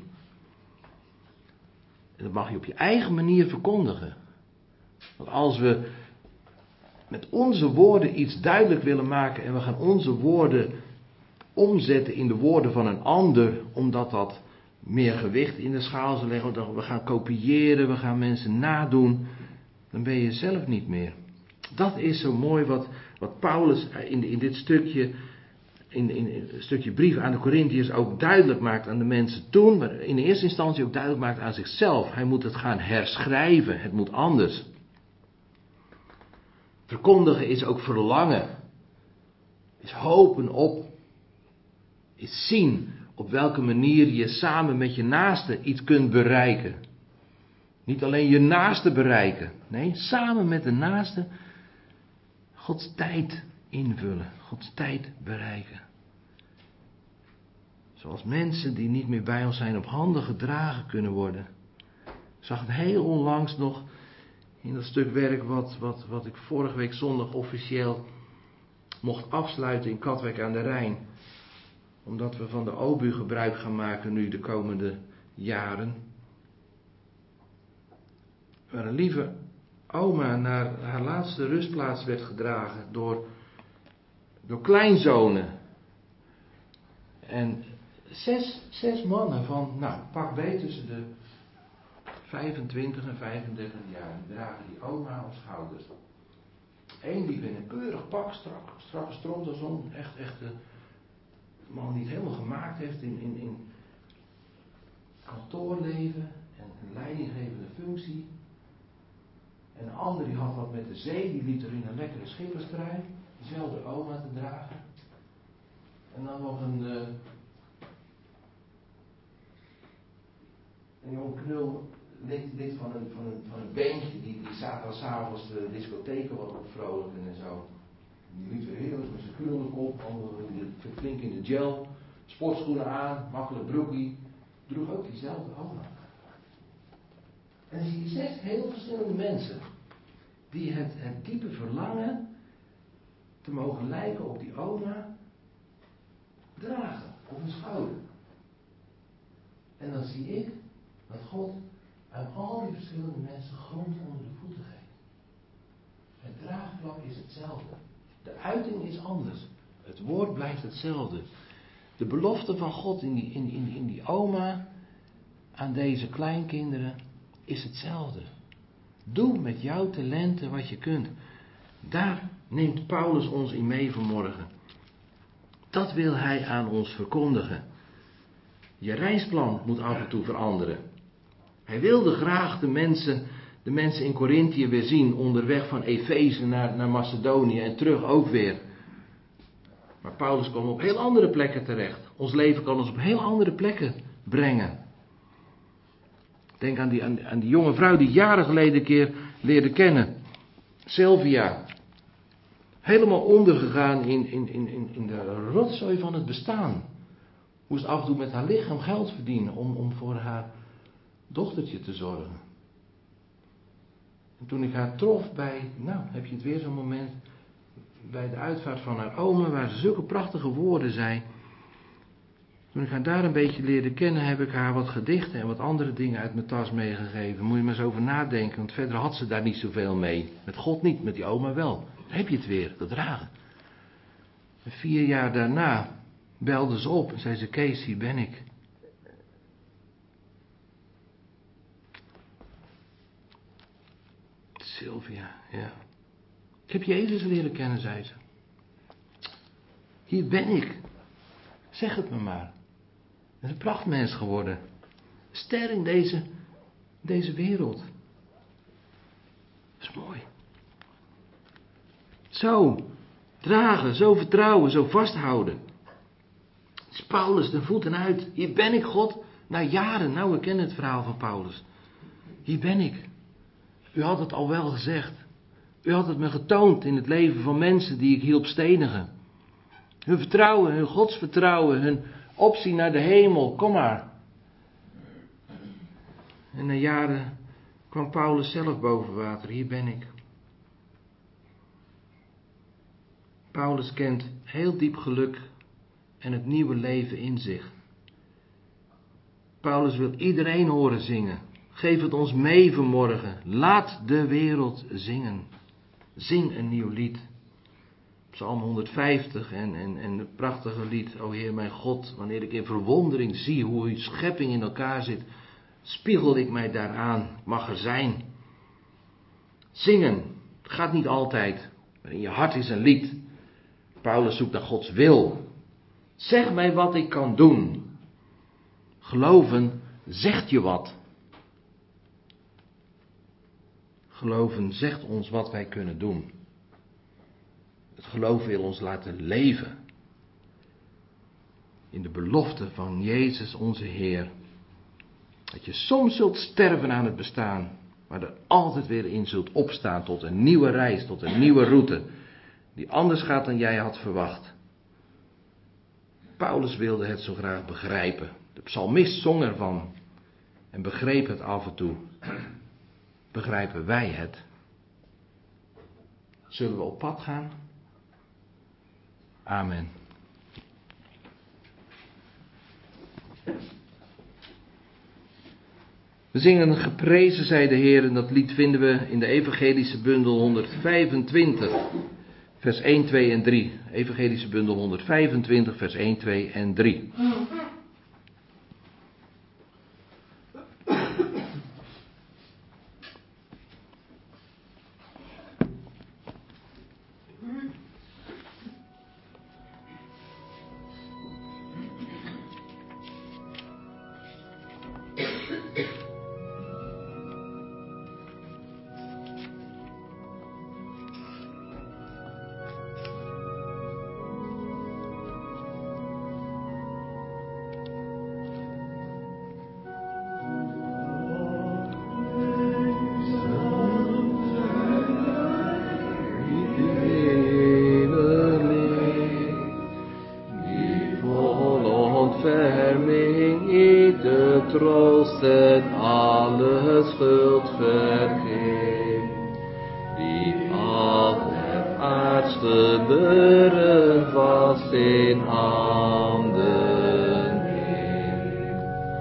En dat mag je op je eigen manier verkondigen. Want als we met onze woorden iets duidelijk willen maken en we gaan onze woorden omzetten in de woorden van een ander, omdat dat meer gewicht in de schaal zal leggen, dat we gaan kopiëren, we gaan mensen nadoen, dan ben je zelf niet meer. Dat is zo mooi wat, wat Paulus in, in dit stukje, in, in, in een stukje brief aan de Korintiërs ook duidelijk maakt aan de mensen toen, maar in de eerste instantie ook duidelijk maakt aan zichzelf. Hij moet het gaan herschrijven, het moet anders. Verkondigen is ook verlangen, is hopen op, is zien op welke manier je samen met je naaste iets kunt bereiken. Niet alleen je naaste bereiken, nee, samen met de naaste Gods tijd invullen, Gods tijd bereiken. Zoals mensen die niet meer bij ons zijn op handen gedragen kunnen worden. Ik zag het heel onlangs nog in dat stuk werk wat, wat, wat ik vorige week zondag officieel mocht afsluiten in Katwijk aan de Rijn. Omdat we van de O B U gebruik gaan maken nu de komende jaren. Waar een lieve oma naar haar laatste rustplaats werd gedragen door, door kleinzonen. En zes, zes mannen van, nou pak bij tussen de vijfentwintig en vijfendertig jaar, die dragen die oma op schouders. Eén liep in een keurig pak, strak, strakke stropdas om, echt, echt de man die het helemaal gemaakt heeft in, in, in kantoorleven en een leidinggevende functie. En een ander die had wat met de zee, die liep er in een lekkere schipperstrui, dezelfde oma te dragen. En dan nog een, uh, een jong knul, lid, lid van een, van een, van een bandje, die, die zaterdag s'avonds de discotheken wat opvrolijken en zo. Die liep weer heerlijk met zijn knullen op, flink in de gel, sportschoenen aan, makkelijk broekie, droeg ook diezelfde oma. En dan zie je zes heel verschillende mensen, die het, het diepe verlangen te mogen lijken op die oma, dragen op hun schouder. En dan zie ik dat God aan al die verschillende mensen grond onder de voeten geeft. Het draagvlak is hetzelfde. De uiting is anders. Het woord blijft hetzelfde. De belofte van God in die, in, in, in die oma aan deze kleinkinderen is hetzelfde. Doe met jouw talenten wat je kunt. Daar neemt Paulus ons in mee vanmorgen. Dat wil hij aan ons verkondigen. Je reisplan moet af en toe veranderen. Hij wilde graag de mensen, de mensen in Korinthië weer zien, onderweg van Efeze naar, naar Macedonië en terug ook weer. Maar Paulus kwam op heel andere plekken terecht. Ons leven kan ons op heel andere plekken brengen. Denk aan die, aan, aan die jonge vrouw die jaren geleden een keer leerde kennen. Sylvia. Helemaal ondergegaan in, in, in, in de rotzooi van het bestaan. Moest af en toe met haar lichaam geld verdienen om, om voor haar dochtertje te zorgen. En toen ik haar trof bij, nou heb je het weer zo'n moment, bij de uitvaart van haar oma, waar ze zulke prachtige woorden zei. Toen ik haar daar een beetje leerde kennen, heb ik haar wat gedichten en wat andere dingen uit mijn tas meegegeven. Moet je maar eens over nadenken, want verder had ze daar niet zoveel mee. Met God niet, met die oma wel. Daar heb je het weer, dat dragen. En vier jaar daarna belde ze op en zei ze, Kees, hier ben ik. Sylvia, ja. Ik heb Jezus leren kennen, zei ze. Hier ben ik. Zeg het me maar. Het is een prachtmens geworden. Ster in deze, deze wereld. Dat is mooi. Zo dragen, zo vertrouwen, zo vasthouden. Het is Paulus de voeten uit. Hier ben ik, God. Na jaren, nou we kennen het verhaal van Paulus. Hier ben ik. U had het al wel gezegd. U had het me getoond in het leven van mensen die ik hielp stenigen. Hun vertrouwen, hun godsvertrouwen, hun optie naar de hemel, kom maar. En na jaren kwam Paulus zelf boven water, hier ben ik. Paulus kent heel diep geluk en het nieuwe leven in zich. Paulus wil iedereen horen zingen. Geef het ons mee vanmorgen. Laat de wereld zingen. Zing een nieuw lied. Psalm honderdvijftig en, en, en het prachtige lied. O Heer mijn God, wanneer ik in verwondering zie hoe uw schepping in elkaar zit, spiegel ik mij daaraan. Ik mag er zijn. Zingen. Het gaat niet altijd. Maar in je hart is een lied. Paulus zoekt naar Gods wil. Zeg mij wat ik kan doen. Geloven zegt je wat. Geloven zegt ons wat wij kunnen doen. Het geloof wil ons laten leven. In de belofte van Jezus onze Heer. Dat je soms zult sterven aan het bestaan. Maar er altijd weer in zult opstaan tot een nieuwe reis, tot een nieuwe route. Die anders gaat dan jij had verwacht. Paulus wilde het zo graag begrijpen. De psalmist zong ervan. En begreep het af en toe. Begrijpen wij het? Zullen we op pad gaan? Amen. We zingen geprezen zij de Heer en dat lied vinden we in de evangelische bundel honderdvijfentwintig. Vers één, twee en drie. Evangelische bundel honderdvijfentwintig, vers één, twee en drie. Troost en alle schuld vergeeft, die al het aards gebeuren vast in handen heeft.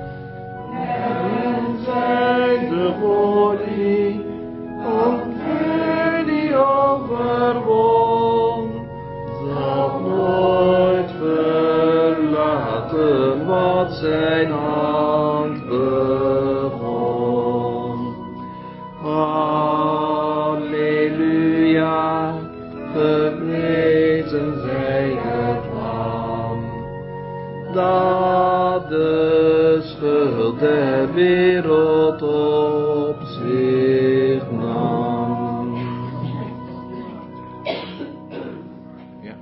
En zijn de glorie, want hij die overwon, zal nooit verlaten wat zijn hand begon. Halleluja, geprezen zij het lam, dat de schuld der wereld op zich nam. Ja.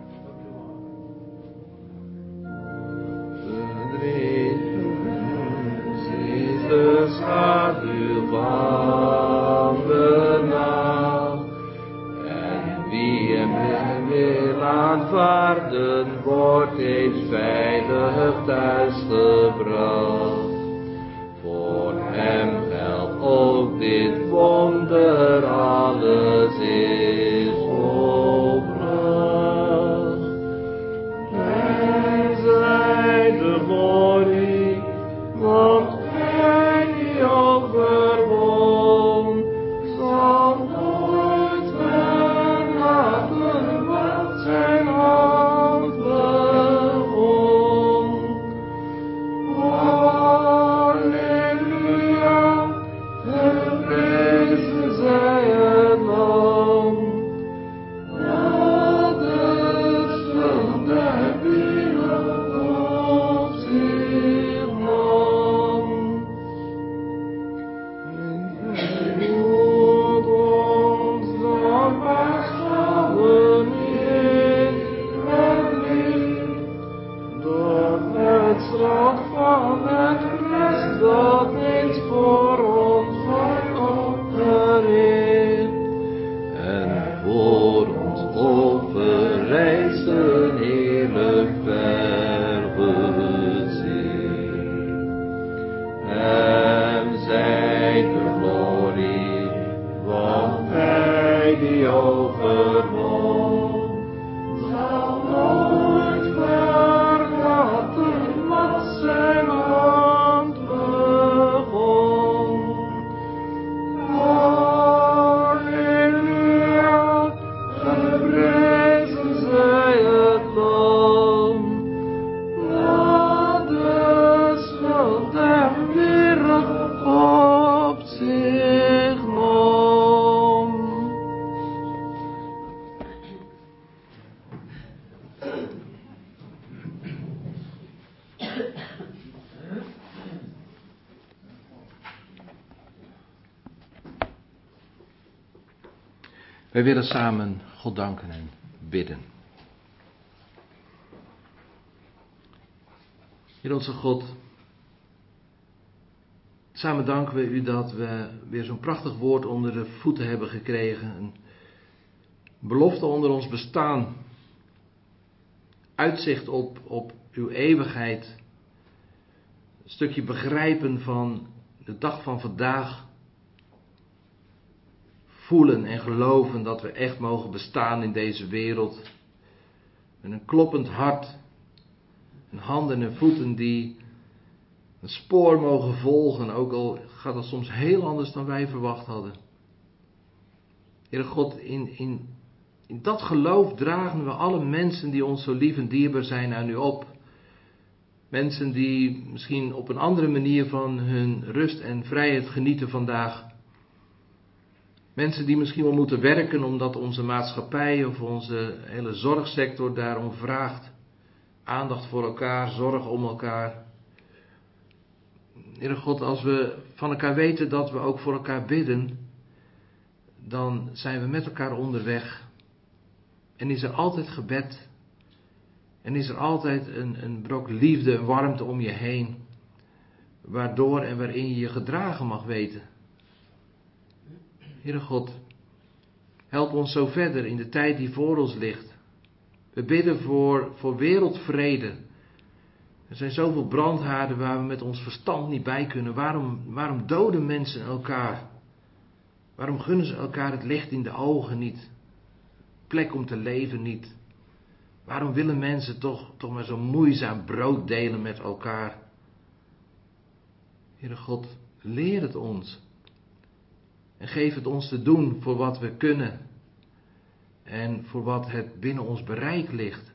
Is de schaduw van de nacht, en wie hem wil aanvaarden, wordt eens veilig thuis gebracht. Voor hem geldt ook dit wonder, alles is volbracht. Wij zijn de glorie, want hij die overwon, zal nooit verlaten wat zijn hand begon. Halleluja, geprezen zij het lam, dat de schuld der wereld op zich nam. En doet ons dan beschouwen in het licht, door het straf van het Christ dat eens voor ons wordt opgericht, en voor ons overreizen heerlijk vergezien. Hem zij de glorie, want hij die overwon, zal Wij willen samen God danken en bidden. Heer onze God, samen danken we u dat we weer zo'n prachtig woord onder de voeten hebben gekregen. Een belofte onder ons bestaan. Uitzicht op, op uw eeuwigheid. Een stukje begrijpen van de dag van vandaag. Voelen en geloven dat we echt mogen bestaan in deze wereld. Met een kloppend hart. En handen en voeten die een spoor mogen volgen. Ook al gaat dat soms heel anders dan wij verwacht hadden. Heere God, in, in, in dat geloof dragen we alle mensen die ons zo lief en dierbaar zijn aan u op. Mensen die misschien op een andere manier van hun rust en vrijheid genieten vandaag. Mensen die misschien wel moeten werken omdat onze maatschappij of onze hele zorgsector daarom vraagt. Aandacht voor elkaar, zorg om elkaar. Heere God, als we van elkaar weten dat we ook voor elkaar bidden, dan zijn we met elkaar onderweg. En is er altijd gebed. En is er altijd een, een brok liefde en warmte om je heen. Waardoor en waarin je je gedragen mag weten. Heere God, help ons zo verder in de tijd die voor ons ligt. We bidden voor, voor wereldvrede. Er zijn zoveel brandhaarden waar we met ons verstand niet bij kunnen. Waarom, waarom doden mensen elkaar? Waarom gunnen ze elkaar het licht in de ogen niet? Plek om te leven niet? Waarom willen mensen toch, toch maar zo moeizaam brood delen met elkaar? Heere God, leer het ons. En geef het ons te doen voor wat we kunnen. En voor wat het binnen ons bereik ligt.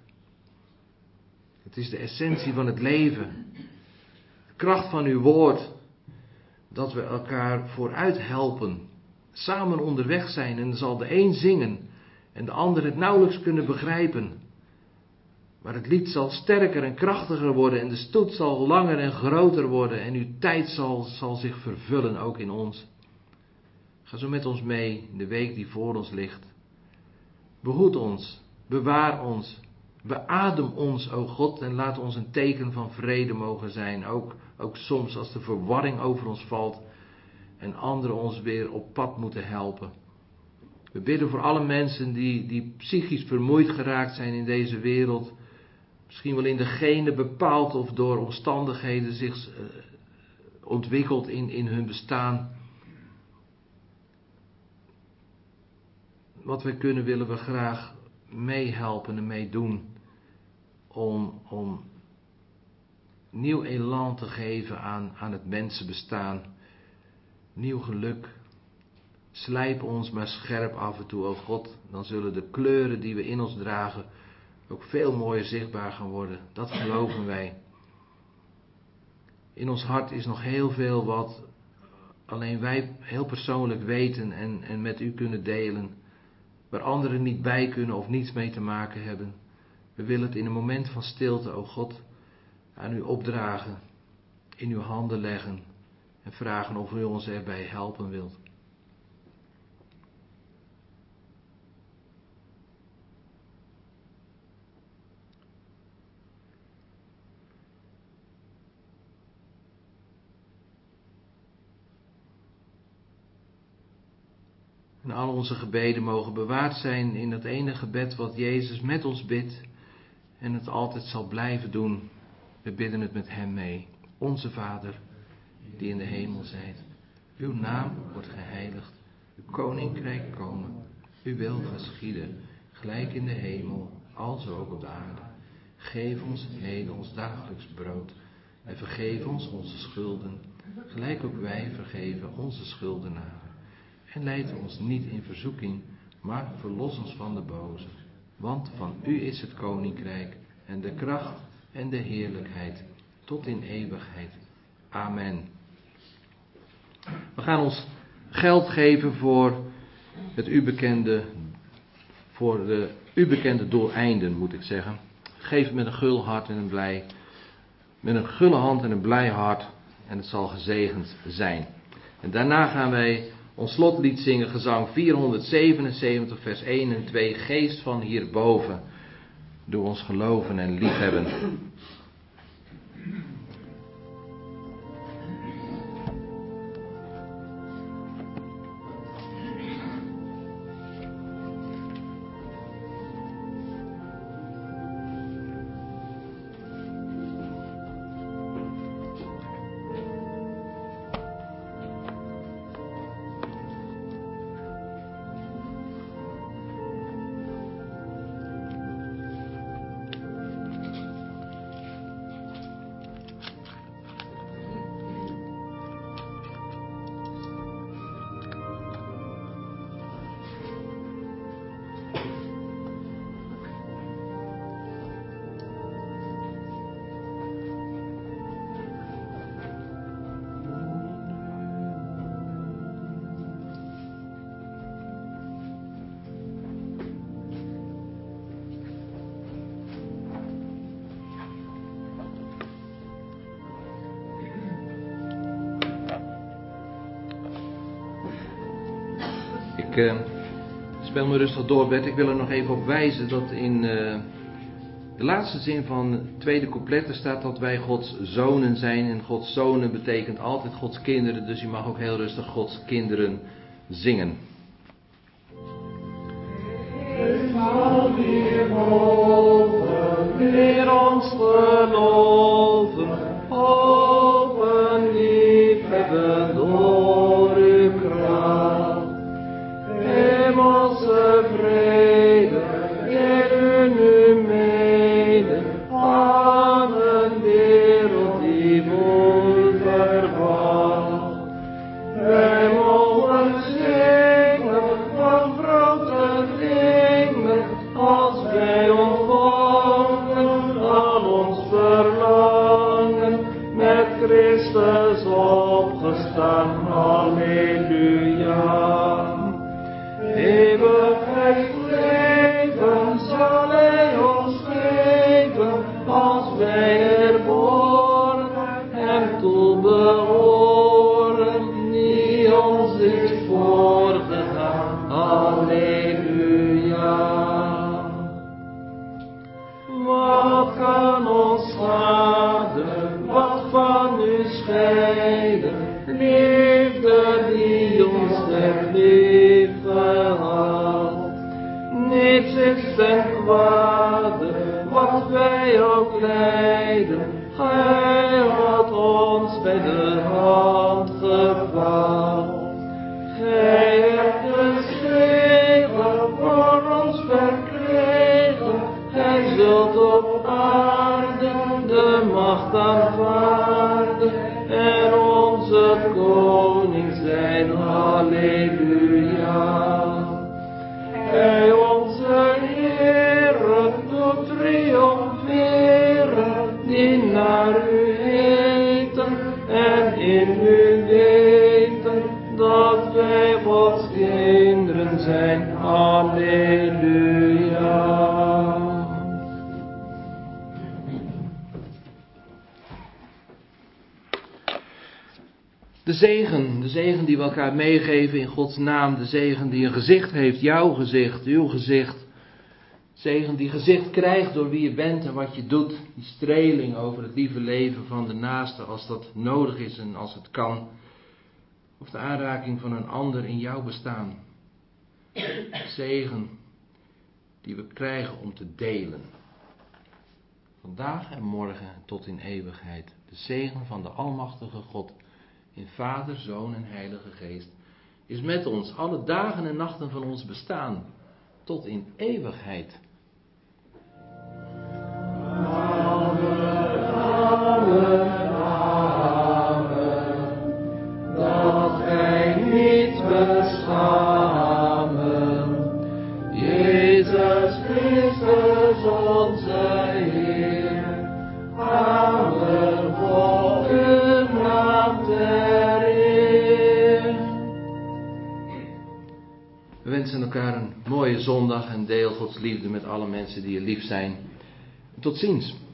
Het is de essentie van het leven. De kracht van uw woord. Dat we elkaar vooruit helpen. Samen onderweg zijn. En dan zal de een zingen. En de ander het nauwelijks kunnen begrijpen. Maar het lied zal sterker en krachtiger worden. En de stoet zal langer en groter worden. En uw tijd zal, zal zich vervullen ook in ons. Ga zo met ons mee in de week die voor ons ligt. Behoed ons, bewaar ons, beadem ons, o God, en laat ons een teken van vrede mogen zijn. Ook, ook soms als de verwarring over ons valt en anderen ons weer op pad moeten helpen. We bidden voor alle mensen die, die psychisch vermoeid geraakt zijn in deze wereld. Misschien wel in de genen bepaald of door omstandigheden zich uh, ontwikkeld in, in hun bestaan. Wat wij kunnen willen we graag meehelpen en meedoen om, om nieuw elan te geven aan, aan het mensenbestaan. Nieuw geluk. Slijp ons maar scherp af en toe, o God. Dan zullen de kleuren die we in ons dragen ook veel mooier zichtbaar gaan worden. Dat geloven wij. In ons hart is nog heel veel wat alleen wij heel persoonlijk weten en, en met u kunnen delen. Waar anderen niet bij kunnen of niets mee te maken hebben. We willen het in een moment van stilte, o God, aan u opdragen, in uw handen leggen en vragen of u ons erbij helpen wilt. En al onze gebeden mogen bewaard zijn in het ene gebed wat Jezus met ons bidt en het altijd zal blijven doen. We bidden het met hem mee. Onze Vader, die in de hemel zijt. Uw naam wordt geheiligd. Uw koninkrijk komen. Uw wil geschieden, gelijk in de hemel, alzo ook op de aarde. Geef ons heden ons dagelijks brood en vergeef ons onze schulden, gelijk ook wij vergeven onze schuldenaren. En leid ons niet in verzoeking, maar verlos ons van de boze. Want van u is het koninkrijk en de kracht en de heerlijkheid tot in eeuwigheid. Amen. We gaan ons geld geven voor het u bekende, voor de u bekende doeleinden, moet ik zeggen. Geef het met een gul hart en een blij, met een gulle hand en een blij hart en het zal gezegend zijn. En daarna gaan wij ons slotlied zingen, gezang vierhonderdzevenenzeventig, vers één en twee. Geest van hierboven, doe ons geloven en liefhebben. Ik uh, speel me rustig door, Bert. Ik wil er nog even op wijzen dat in uh, de laatste zin van het tweede couplet er staat dat wij Gods zonen zijn. En Gods zonen betekent altijd Gods kinderen. Dus je mag ook heel rustig Gods kinderen zingen. Het zal weer boven, weer ons geloven, hopen, liefhebben door uw kracht. Hemelse vrede, in u mede, aan een wereld die wohl verwacht. Wij mogen zingen van grote dingen, als wij ontvangen al ons verlangen, met Christus opgestaan, halleluja. Eeuwigheid leven zal hij ons geven, als wij erboren hem toe behoren, die ons is voorgegaan, halleluja. Wat kan ons schaden, wat van u scheiden, liefde die ons ter lief gehad. Niets is ten kwade, wat wij ook lijden, gij had ons bij de hand gevat. Gij hebt de zegen voor ons verkregen, gij zult op aarde de macht aanvaarden en onze koning zijn, halleluja. Gij onze Heere doet triomferen, die naar u heten en in u weten, dat wij Gods kinderen zijn, halleluja. De zegen, de zegen die we elkaar meegeven in Gods naam, de zegen die een gezicht heeft, jouw gezicht, uw gezicht. Zegen die gezicht krijgt door wie je bent en wat je doet. Die streling over het lieve leven van de naaste als dat nodig is en als het kan. Of de aanraking van een ander in jouw bestaan. Zegen die we krijgen om te delen. Vandaag en morgen tot in eeuwigheid. De zegen van de almachtige God in Vader, Zoon en Heilige Geest is met ons alle dagen en nachten van ons bestaan tot in eeuwigheid. Amen, amen, amen. Dat wij niet beschamen. Jezus Christus onze Heer. Amen, voor uw naam ter eer. We wensen elkaar een mooie zondag en deel Gods liefde met alle mensen die je lief zijn. Tot ziens.